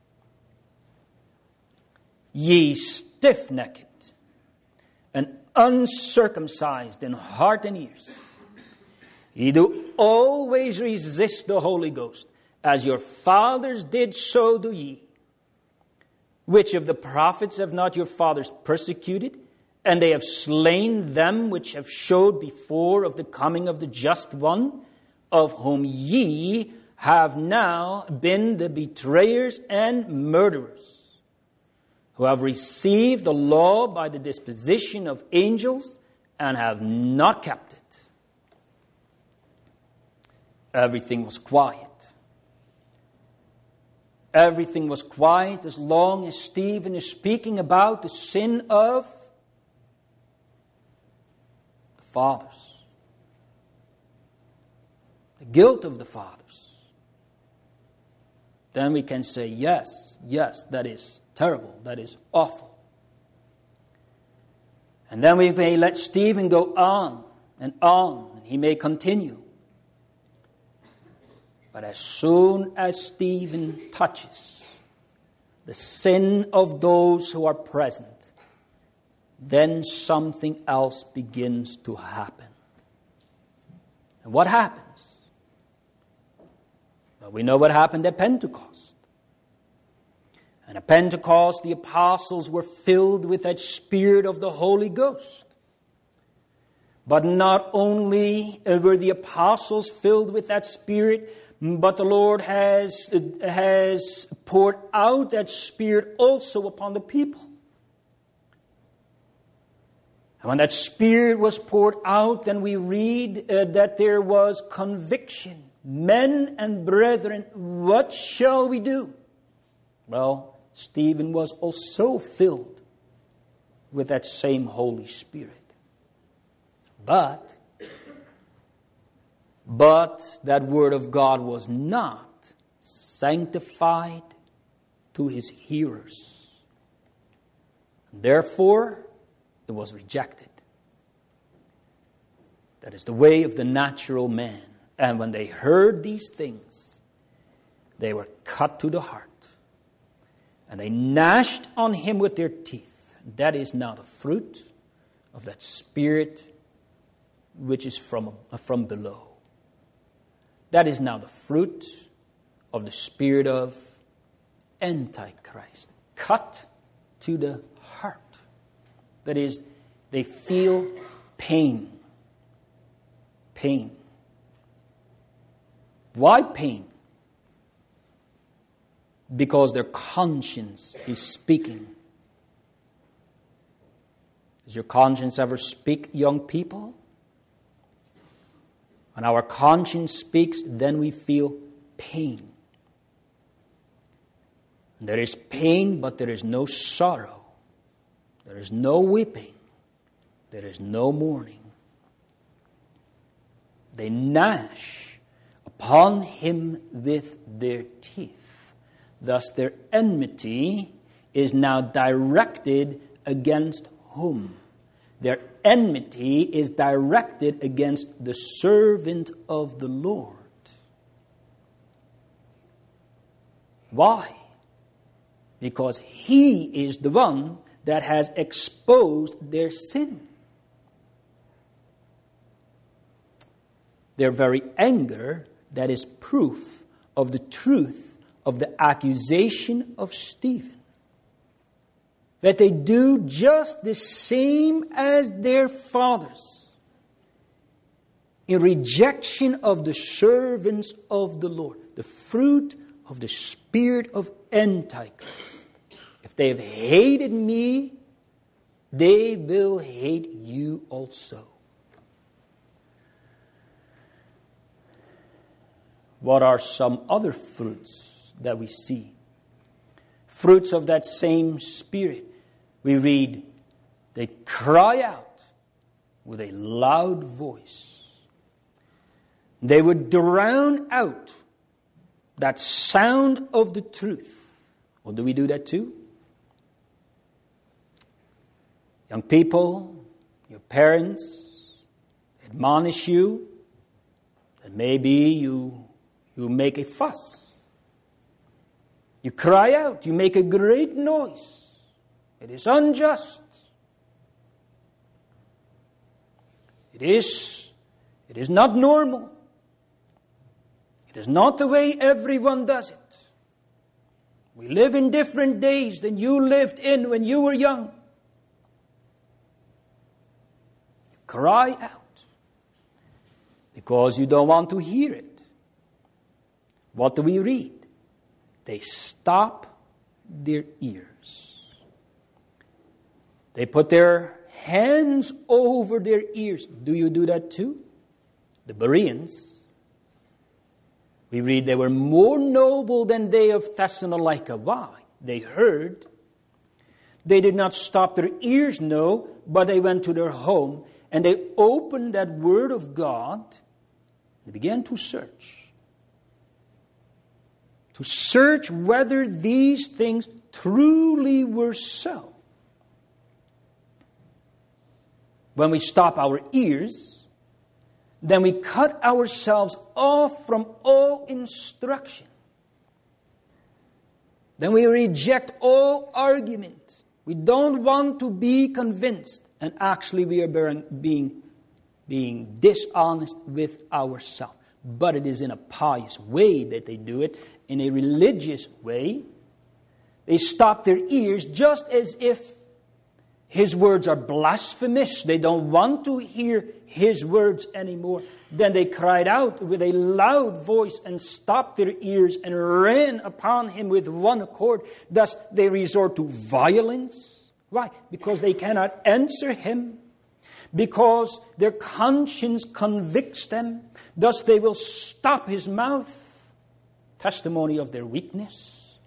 Ye stiff-necked and uncircumcised in heart and ears, ye do always resist the Holy Ghost. As your fathers did, so do ye. Which of the prophets have not your fathers persecuted? And they have slain them which have showed before of the coming of the just one, of whom ye have now been the betrayers and murderers, who have received the law by the disposition of angels, and have not kept it. Everything was quiet. Everything was quiet as long as Stephen is speaking about the sin of the fathers. The guilt of the fathers. Then we can say, yes, yes, that is terrible, that is awful. And then we may let Stephen go on and on, and he may continue. But as soon as Stephen touches the sin of those who are present, then something else begins to happen. And what happens? Well, we know what happened at Pentecost. And at Pentecost, the apostles were filled with that Spirit of the Holy Ghost. But not only were the apostles filled with that Spirit, but the Lord has, has poured out that Spirit also upon the people. And when that Spirit was poured out, then we read uh, that there was conviction. Men and brethren, what shall we do? Well, Stephen was also filled with that same Holy Spirit. But, but that Word of God was not sanctified to his hearers. Therefore, it was rejected. That is the way of the natural man. And when they heard these things, they were cut to the heart. And they gnashed on him with their teeth. That is now the fruit of that Spirit which is from, from below. That is now the fruit of the spirit of Antichrist. Cut to the heart. That is, they feel pain. Pain. Why pain? Because their conscience is speaking. Does your conscience ever speak, young people? When our conscience speaks, then we feel pain. There is pain, but there is no sorrow. There is no weeping. There is no mourning. They gnash upon him with their teeth. Thus their enmity is now directed against whom? Their enmity is directed against the servant of the Lord. Why? Because he is the one that has exposed their sin. Their very anger, that is proof of the truth of the accusation of Stephen. That they do just the same as their fathers in rejection of the servants of the Lord, the fruit of the spirit of Antichrist. If they have hated me, they will hate you also. What are some other fruits that we see? Fruits of that same spirit. We read, they cry out with a loud voice. They would drown out that sound of the truth. Well, do we do that too? Young people, your parents admonish you that maybe you, you make a fuss. You cry out, you make a great noise. It is unjust. It is, it is not normal. It is not the way everyone does it. We live in different days than you lived in when you were young. Cry out because you don't want to hear it. What do we read? They stop their ears. They put their hands over their ears. Do you do that too? The Bereans, we read they were more noble than they of Thessalonica. Why? They heard. They did not stop their ears, no, but they went to their home and they opened that word of God. They began to search. To search whether these things truly were so. When we stop our ears, then we cut ourselves off from all instruction. Then we reject all argument. We don't want to be convinced. And actually we are being, being, being dishonest with ourselves. But it is in a pious way that they do it. In a religious way. They stop their ears just as if His words are blasphemous. They don't want to hear His words anymore. Then they cried out with a loud voice and stopped their ears and ran upon Him with one accord. Thus they resort to violence. Why? Because they cannot answer Him. Because their conscience convicts them. Thus they will stop His mouth. Testimony of their weakness.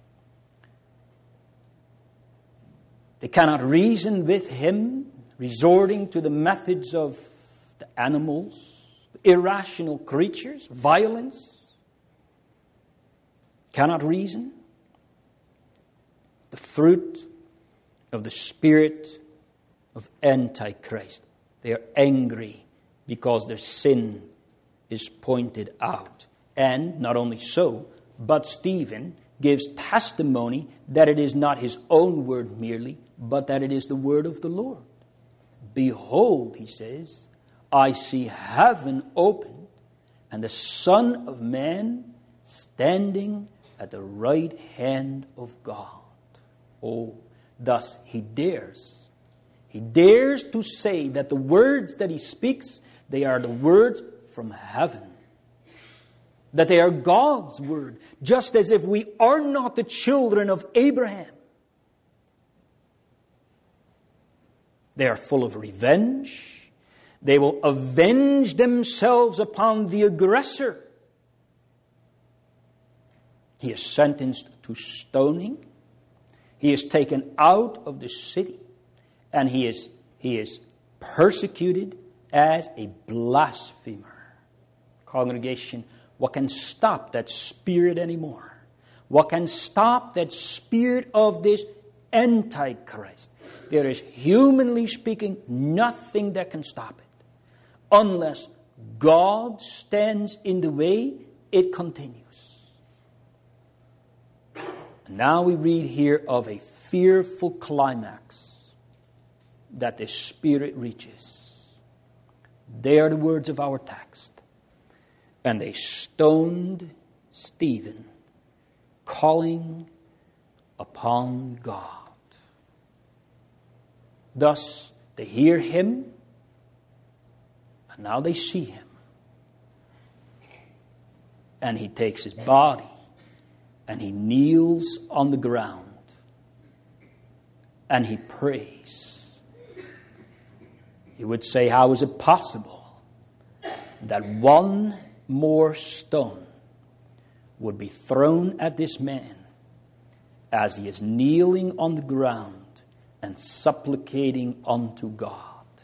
They cannot reason with Him, resorting to the methods of the animals, the irrational creatures, violence. Cannot reason. The fruit of the spirit of Antichrist. They are angry because their sin is pointed out. And not only so, but Stephen gives testimony that it is not his own word merely, but that it is the word of the Lord. Behold, he says, I see heaven opened, and the Son of Man standing at the right hand of God. Oh, thus he dares. He dares to say that the words that he speaks, they are the words from heaven. That they are God's word, just as if we are not the children of Abraham. They are full of revenge. They will avenge themselves upon the aggressor. He is sentenced to stoning. He is taken out of the city. And he is, he is persecuted as a blasphemer. Congregation, what can stop that spirit anymore? What can stop that spirit of this Antichrist? There is, humanly speaking, nothing that can stop it. Unless God stands in the way, it continues. And now we read here of a fearful climax that the spirit reaches. They are the words of our text. And they stoned Stephen, calling upon God. Thus, they hear him, and now they see him. And he takes his body, and he kneels on the ground, and he prays. You would say, how is it possible that one more stone would be thrown at this man as he is kneeling on the ground and supplicating unto God?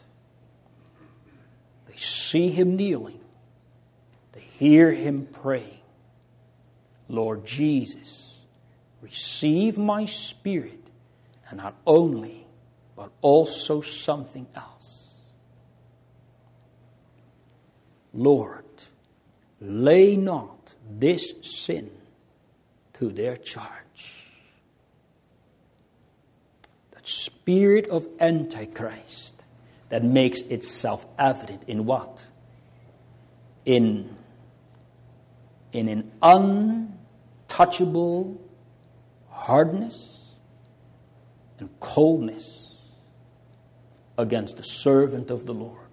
They see him kneeling. They hear him praying. Lord Jesus, receive my spirit, and not only, but also something else. Lord, lay not this sin to their charge. That spirit of Antichrist that makes itself evident in what? In, in an untouchable hardness and coldness against the servant of the Lord.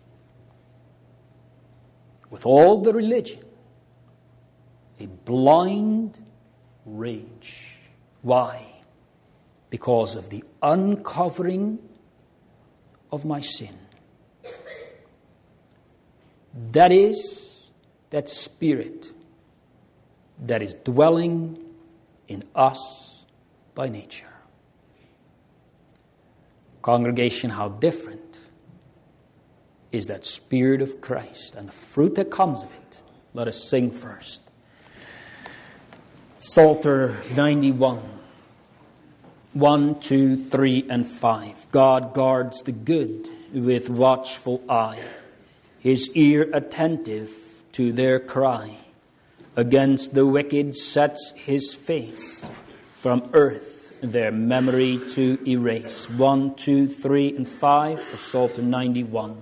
With all the religion, a blind rage. Why? Because of the uncovering of my sin. That is that Spirit that is dwelling in us by nature. Congregation, how different is that Spirit of Christ and the fruit that comes of it. Let us sing first. Psalter ninety-one. One, two, three, and five. God guards the good with watchful eye, His ear attentive to their cry. Against the wicked sets His face, from earth their memory to erase. One, two, three, and five of Psalter ninety-one.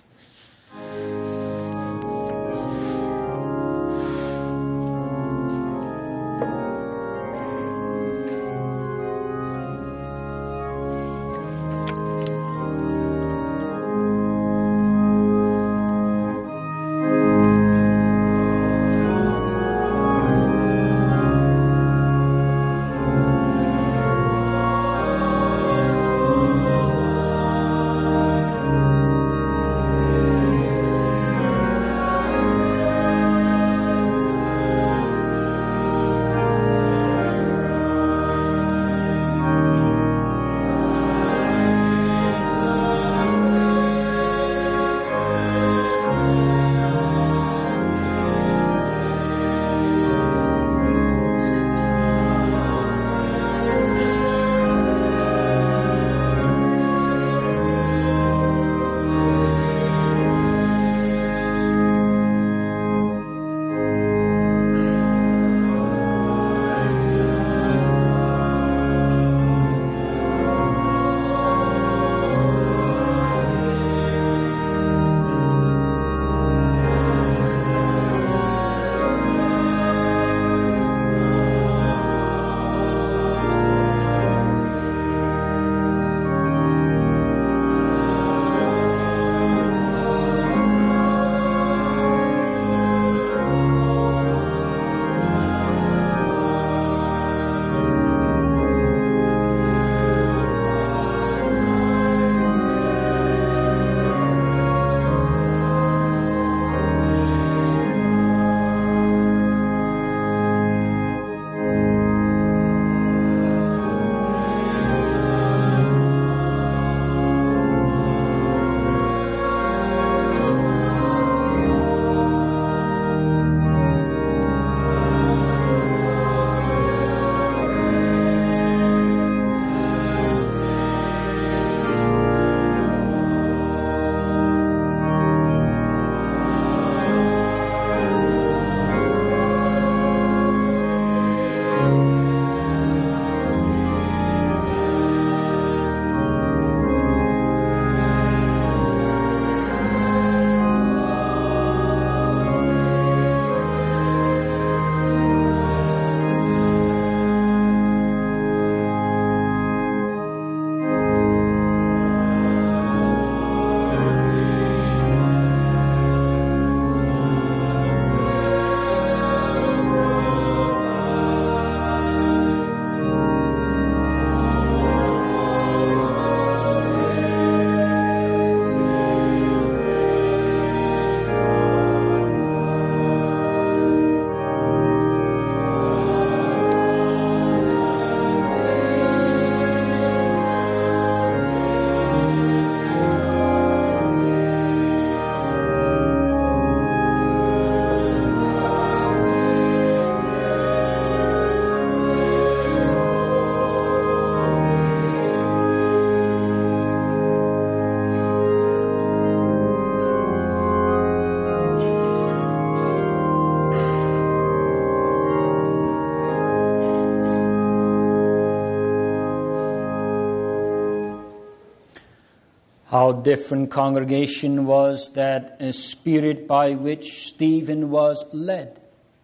How different congregation was that spirit by which Stephen was led.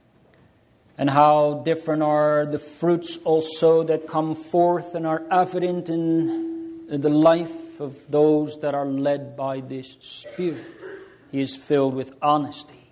And how different are the fruits also that come forth and are evident in the life of those that are led by this Spirit. He is filled with honesty.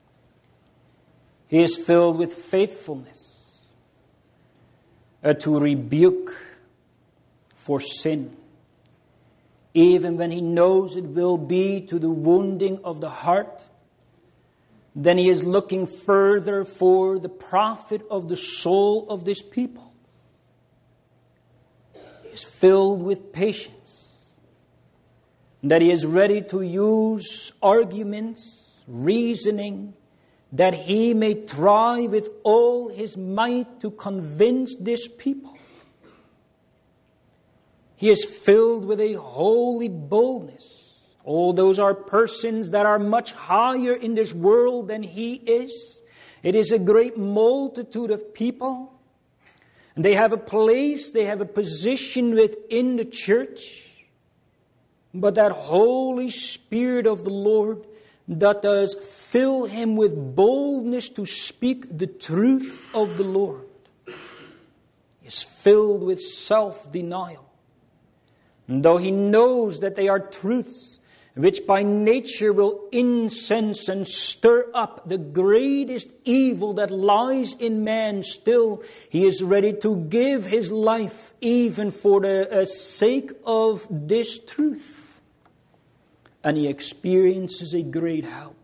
He is filled with faithfulness, uh, to rebuke for sin. even when he knows it will be to the wounding of the heart, then he is looking further for the profit of the soul of this people. He is filled with patience, that he is ready to use arguments, reasoning, that he may try with all his might to convince this people. He is filled with a holy boldness. All those are persons that are much higher in this world than he is. It is a great multitude of people. And they have a place, they have a position within the church. But that Holy Spirit of the Lord that does fill him with boldness to speak the truth of the Lord is filled with self-denial. And though he knows that they are truths which by nature will incense and stir up the greatest evil that lies in man, still he is ready to give his life even for the uh, sake of this truth. And he experiences a great help.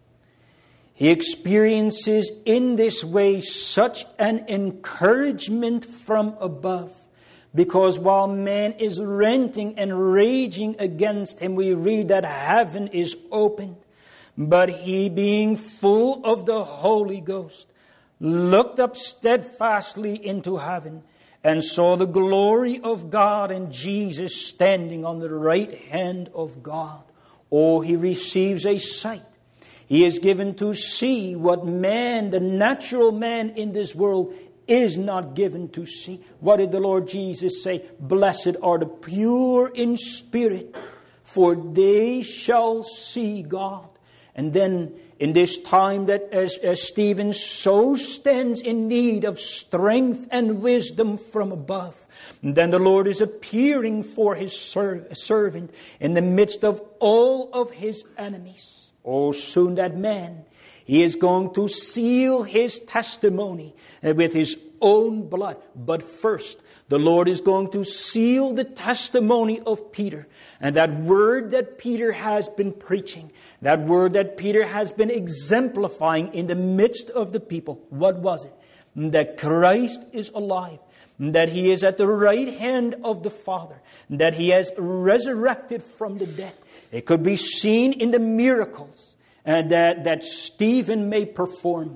He experiences in this way such an encouragement from above. Because while man is ranting and raging against him, we read that heaven is opened. But he, being full of the Holy Ghost, looked up steadfastly into heaven and saw the glory of God and Jesus standing on the right hand of God. Oh, he receives a sight. He is given to see what man, the natural man in this world, is not given to see. What did the Lord Jesus say? Blessed are the pure in spirit, for they shall see God. And then in this time that as, as Stephen so stands in need of strength and wisdom from above, and then the Lord is appearing for his ser- servant in the midst of all of his enemies. Oh, soon that man, he is going to seal his testimony with his own blood. But first, the Lord is going to seal the testimony of Peter. And that word that Peter has been preaching, that word that Peter has been exemplifying in the midst of the people, what was it? That Christ is alive, that he is at the right hand of the Father, that he has resurrected from the dead. It could be seen in the miracles uh, that, that Stephen may perform.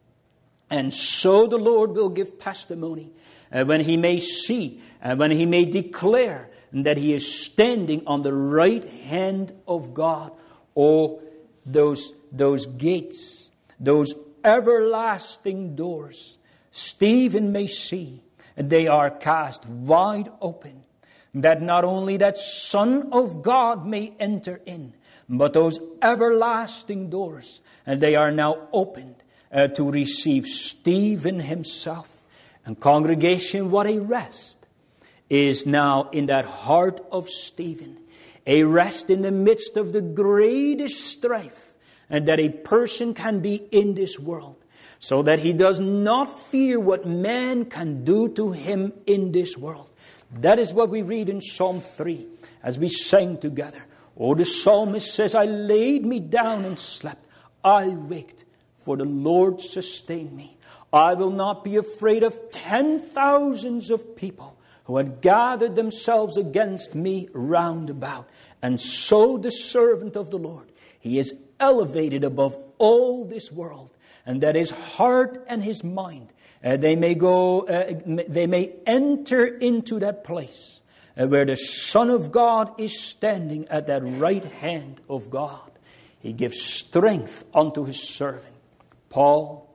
And so the Lord will give testimony uh, when he may see, uh, when he may declare that he is standing on the right hand of God. Oh, those, those gates, those everlasting doors, Stephen may see, they are cast wide open, that not only that Son of God may enter in, but those everlasting doors, and they are now opened uh, to receive Stephen himself. And congregation, what a rest is now in that heart of Stephen. A rest in the midst of the greatest strife and that a person can be in this world. So that he does not fear what man can do to him in this world. That is what we read in Psalm three as we sang together. Oh, the psalmist says, I laid me down and slept. I waked, for the Lord sustained me. I will not be afraid of ten thousands of people who had gathered themselves against me round about. And so the servant of the Lord, he is elevated above all this world. And that his heart and his mind, uh, they may go, uh, they may enter into that place uh, where the Son of God is standing at that right hand of God. He gives strength unto his servant. Paul,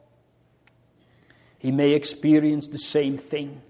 he may experience the same thing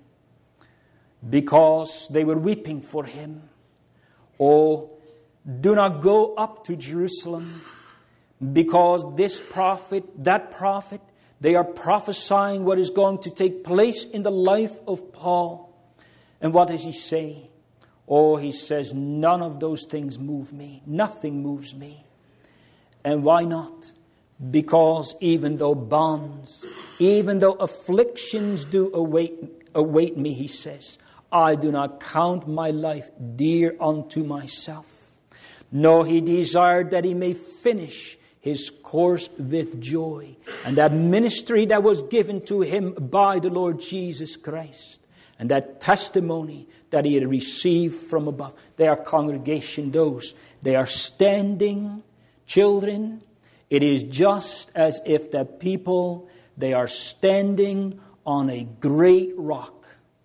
because they were weeping for him. Oh, do not go up to Jerusalem. Because this prophet, that prophet, they are prophesying what is going to take place in the life of Paul. And what does he say? Oh, he says, none of those things move me. Nothing moves me. And why not? Because even though bonds, even though afflictions do await, await me, he says, I do not count my life dear unto myself. No, he desired that he may finish his course with joy. And that ministry that was given to him by the Lord Jesus Christ, and that testimony that he had received from above. They are congregation, those. They are standing children. It is just as if the people, they are standing on a great rock.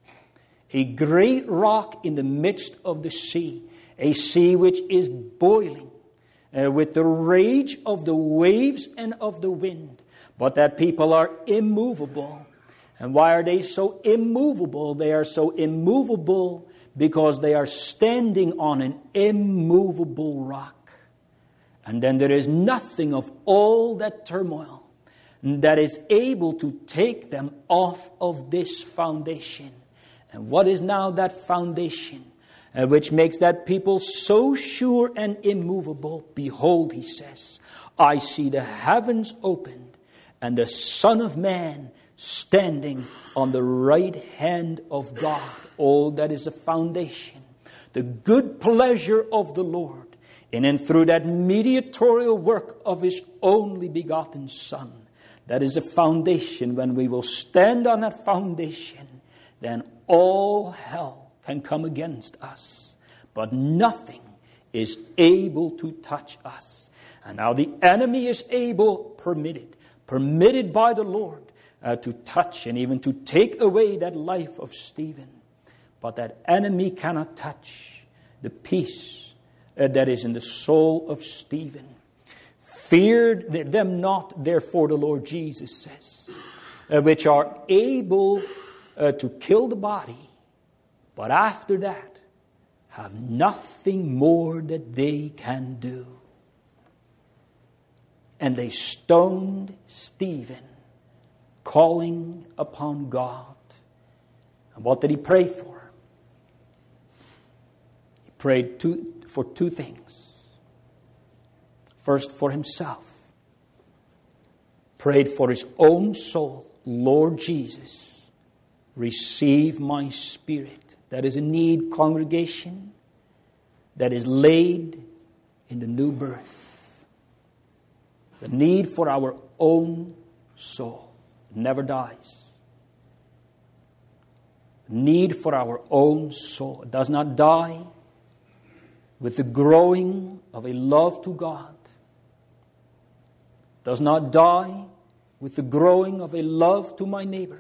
A great rock in the midst of the sea. A sea which is boiling uh, with the rage of the waves and of the wind. But that people are immovable. And why are they so immovable? They are so immovable because they are standing on an immovable rock. And then there is nothing of all that turmoil that is able to take them off of this foundation. And what is now that foundation uh, which makes that people so sure and immovable? Behold, he says, I see the heavens opened and the Son of Man standing on the right hand of God. All that is a foundation. The good pleasure of the Lord in and through that mediatorial work of His only begotten Son. That is a foundation. When we will stand on that foundation, then all hell can come against us. But nothing is able to touch us. And now the enemy is able, permitted, permitted by the Lord, Uh, to touch and even to take away that life of Stephen. But that enemy cannot touch the peace uh, that is in the soul of Stephen. Fear them not, therefore, the Lord Jesus says, uh, which are able uh, to kill the body, but after that have nothing more that they can do. And they stoned Stephen, calling upon God. And what did he pray for? He prayed two, for two things. First, for himself. Prayed for his own soul. Lord Jesus, receive my spirit. That is a need, congregation, that is laid in the new birth. The need for our own soul. Never dies. Need for our own soul. It does not die with the growing of a love to God. It does not die with the growing of a love to my neighbor.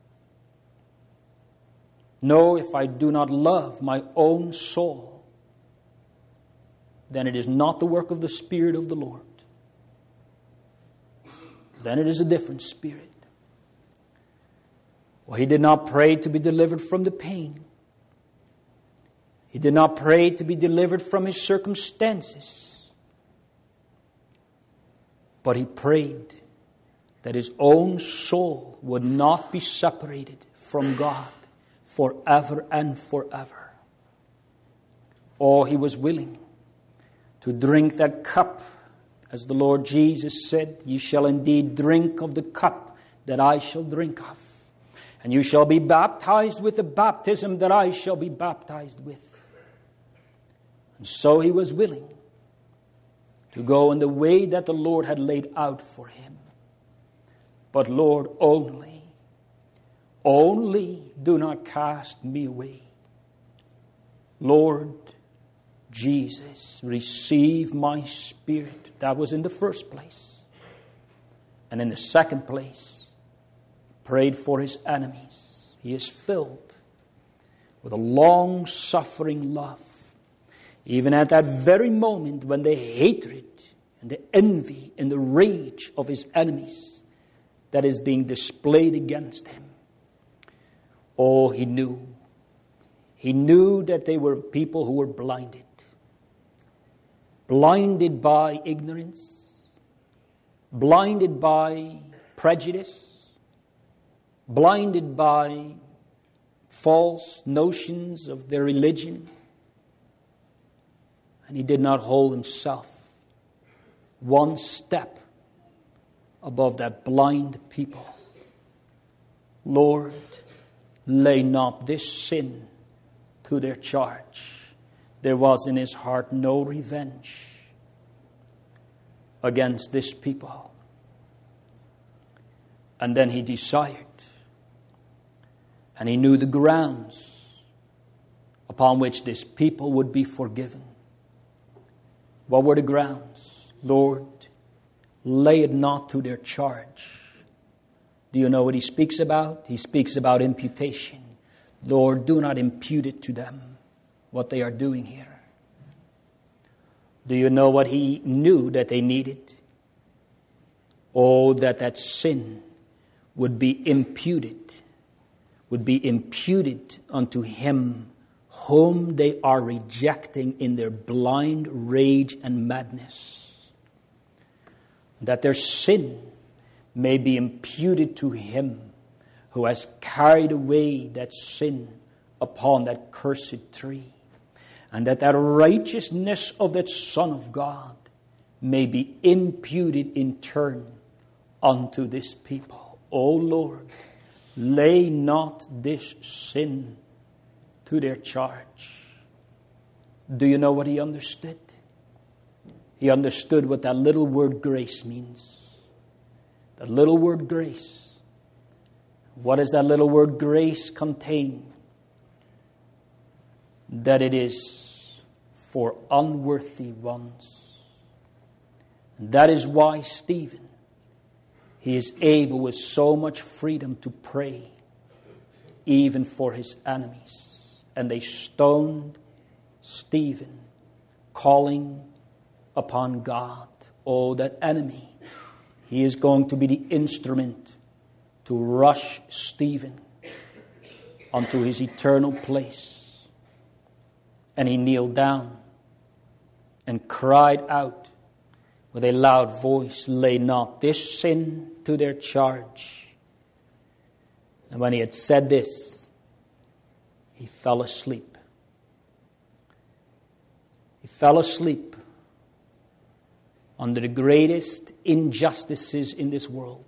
No, if I do not love my own soul, then it is not the work of the Spirit of the Lord. Then it is a different spirit. Well, he did not pray to be delivered from the pain. He did not pray to be delivered from his circumstances. But he prayed that his own soul would not be separated from God forever and forever. Oh, he was willing to drink that cup. As the Lord Jesus said, ye shall indeed drink of the cup that I shall drink of. And you shall be baptized with the baptism that I shall be baptized with. And so he was willing to go in the way that the Lord had laid out for him. But Lord, only, only do not cast me away. Lord Jesus, receive my spirit. That was in the first place. And in the second place, prayed for his enemies. He is filled with a long-suffering love. Even at that very moment when the hatred and the envy and the rage of his enemies that is being displayed against him. Oh, he knew. He knew that they were people who were blinded. Blinded by ignorance. Blinded by prejudice. Blinded by false notions of their religion. And he did not hold himself one step above that blind people. Lord, lay not this sin to their charge. There was in his heart no revenge against this people. And then he desired, and he knew the grounds upon which this people would be forgiven. What were the grounds? Lord, lay it not to their charge. Do you know what he speaks about? He speaks about imputation. Lord, do not impute it to them, what they are doing here. Do you know what he knew that they needed? Oh, that that sin would be imputed, would be imputed unto him whom they are rejecting in their blind rage and madness. That their sin may be imputed to him who has carried away that sin upon that cursed tree. And that that righteousness of that Son of God may be imputed in turn unto this people. O Lord, lay not this sin to their charge. Do you know what he understood? He understood what that little word grace means. That little word grace. What does that little word grace contain? That it is for unworthy ones. And that is why Stephen, he is able with so much freedom to pray, even for his enemies. And they stoned Stephen, calling upon God. Oh, that enemy. He is going to be the instrument to rush Stephen unto his eternal place. And he kneeled down and cried out with a loud voice, lay not this sin to their charge. And when he had said this, he fell asleep. He fell asleep under the greatest injustices in this world.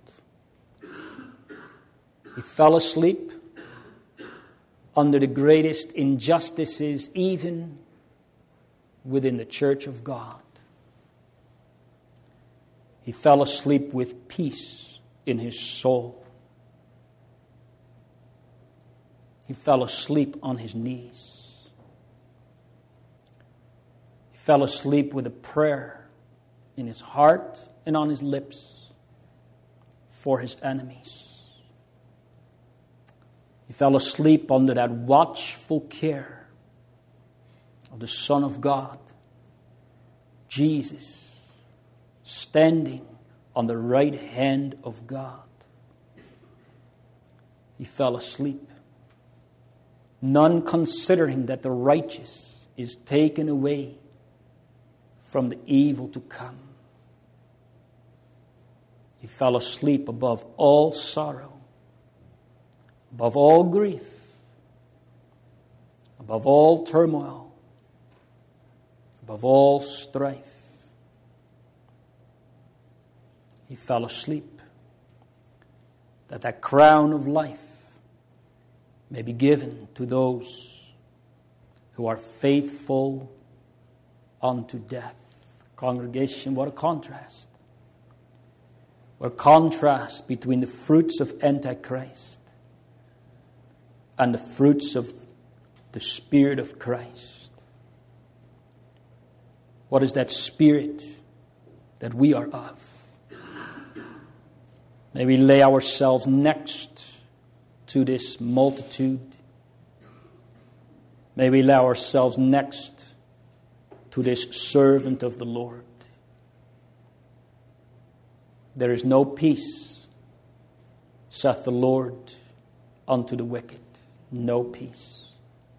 He fell asleep under the greatest injustices even within the church of God. He fell asleep with peace in his soul. He fell asleep on his knees. He fell asleep with a prayer in his heart and on his lips for his enemies. He fell asleep under that watchful care of the Son of God, Jesus, standing on the right hand of God. He fell asleep, none considering that the righteous is taken away from the evil to come. He fell asleep above all sorrow, above all grief, above all turmoil, above all strife. He fell asleep that that crown of life may be given to those who are faithful unto death. Congregation, what a contrast. What a contrast between the fruits of Antichrist and the fruits of the Spirit of Christ. What is that Spirit that we are of? May we lay ourselves next to this multitude. May we lay ourselves next to this servant of the Lord. There is no peace, saith the Lord, unto the wicked. No peace.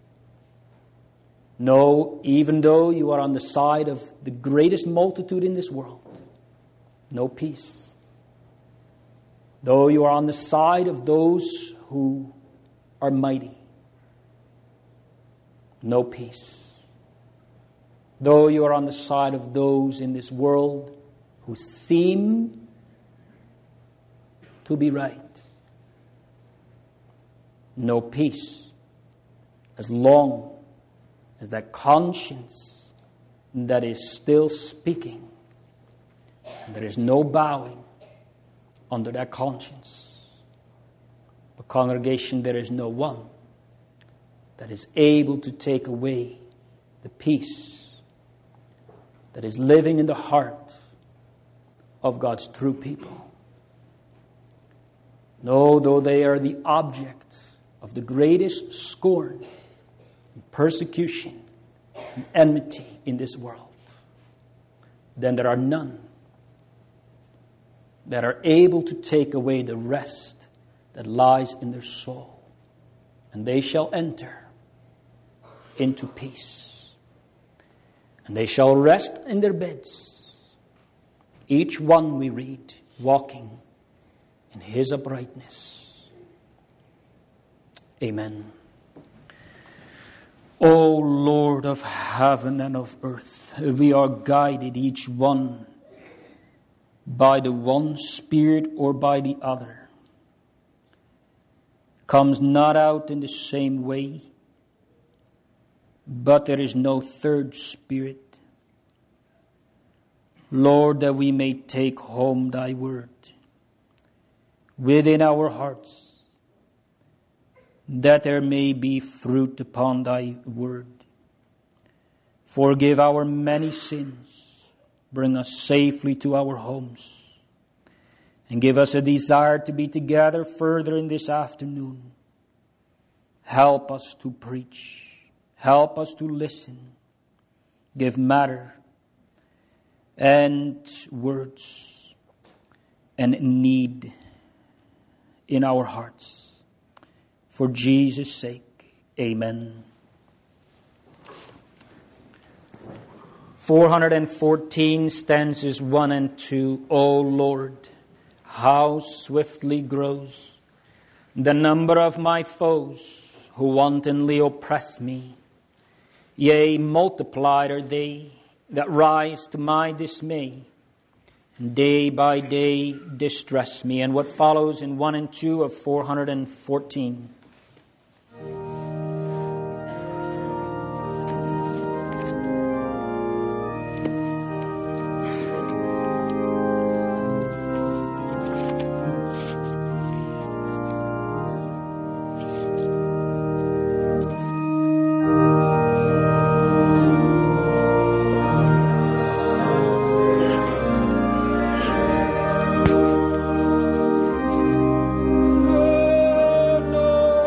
No, even though you are on the side of the greatest multitude in this world, no peace. Though you are on the side of those who are mighty, no peace. Though you are on the side of those in this world who seem to be right, no peace as long is that conscience that is still speaking. There is no bowing under that conscience. But congregation, there is no one that is able to take away the peace that is living in the heart of God's true people. No, though they are the object of the greatest scorn, and persecution, and enmity in this world, then there are none that are able to take away the rest that lies in their soul. And they shall enter into peace. And they shall rest in their beds, each one, we read, walking in his uprightness. Amen. O Lord of heaven and of earth, we are guided each one by the one Spirit or by the other. Comes not out in the same way, but there is no third Spirit. Lord, that we may take home thy word within our hearts, that there may be fruit upon thy word. Forgive our many sins, bring us safely to our homes, and give us a desire to be together further in this afternoon. Help us to preach. Help us to listen. Give matter and words and need in our hearts. For Jesus' sake, amen. four hundred fourteen stanzas one and two. O Lord, how swiftly grows the number of my foes who wantonly oppress me. Yea, multiplied are they that rise to my dismay, and day by day distress me. And what follows in one and two of four hundred fourteen. No, no.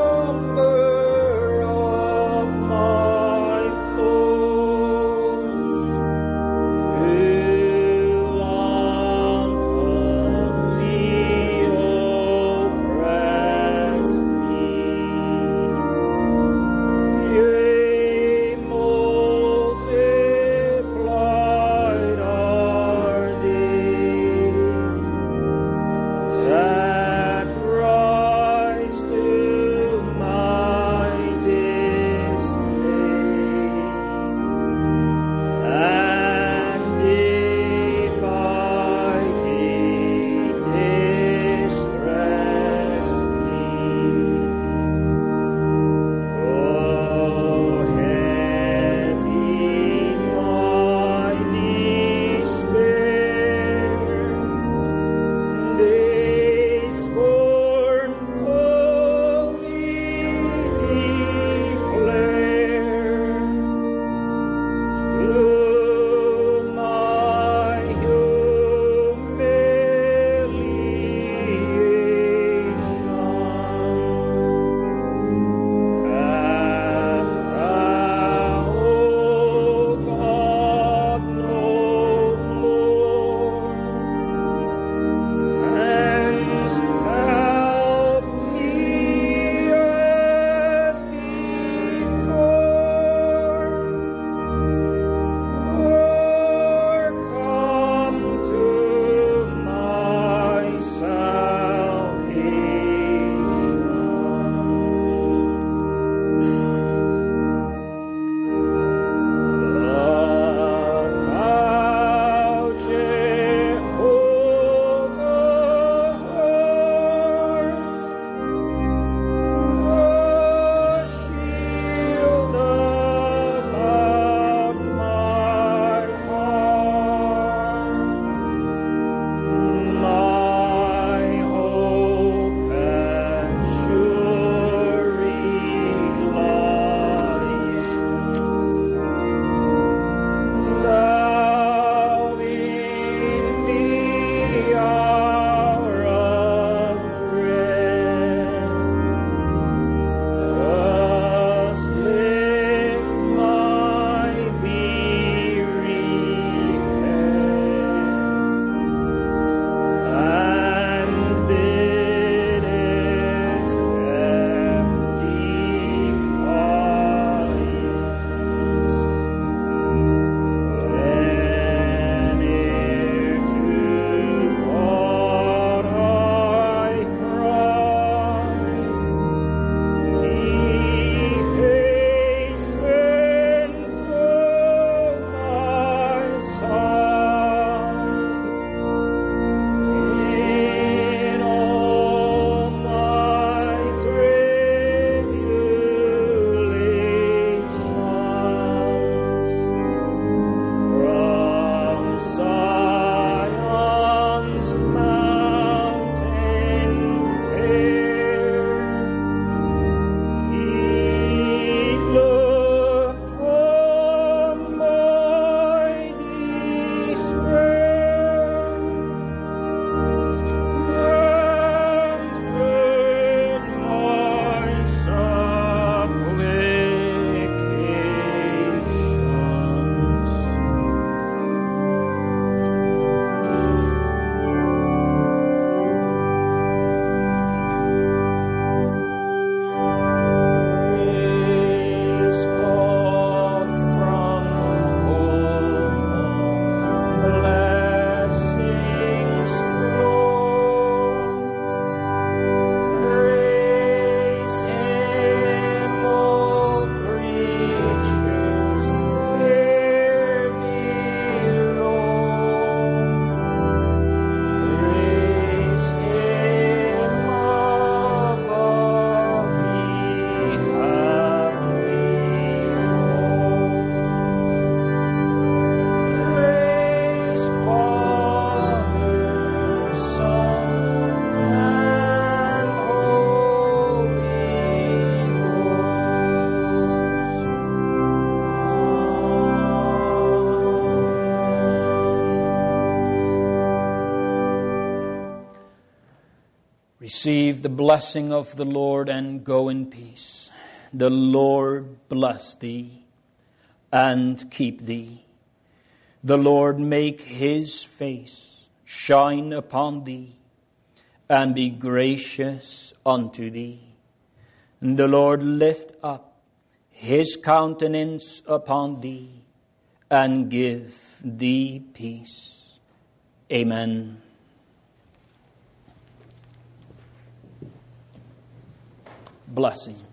Receive the blessing of the Lord and go in peace. The Lord bless thee and keep thee. The Lord make his face shine upon thee and be gracious unto thee. And the Lord lift up his countenance upon thee and give thee peace. Amen. Blessing.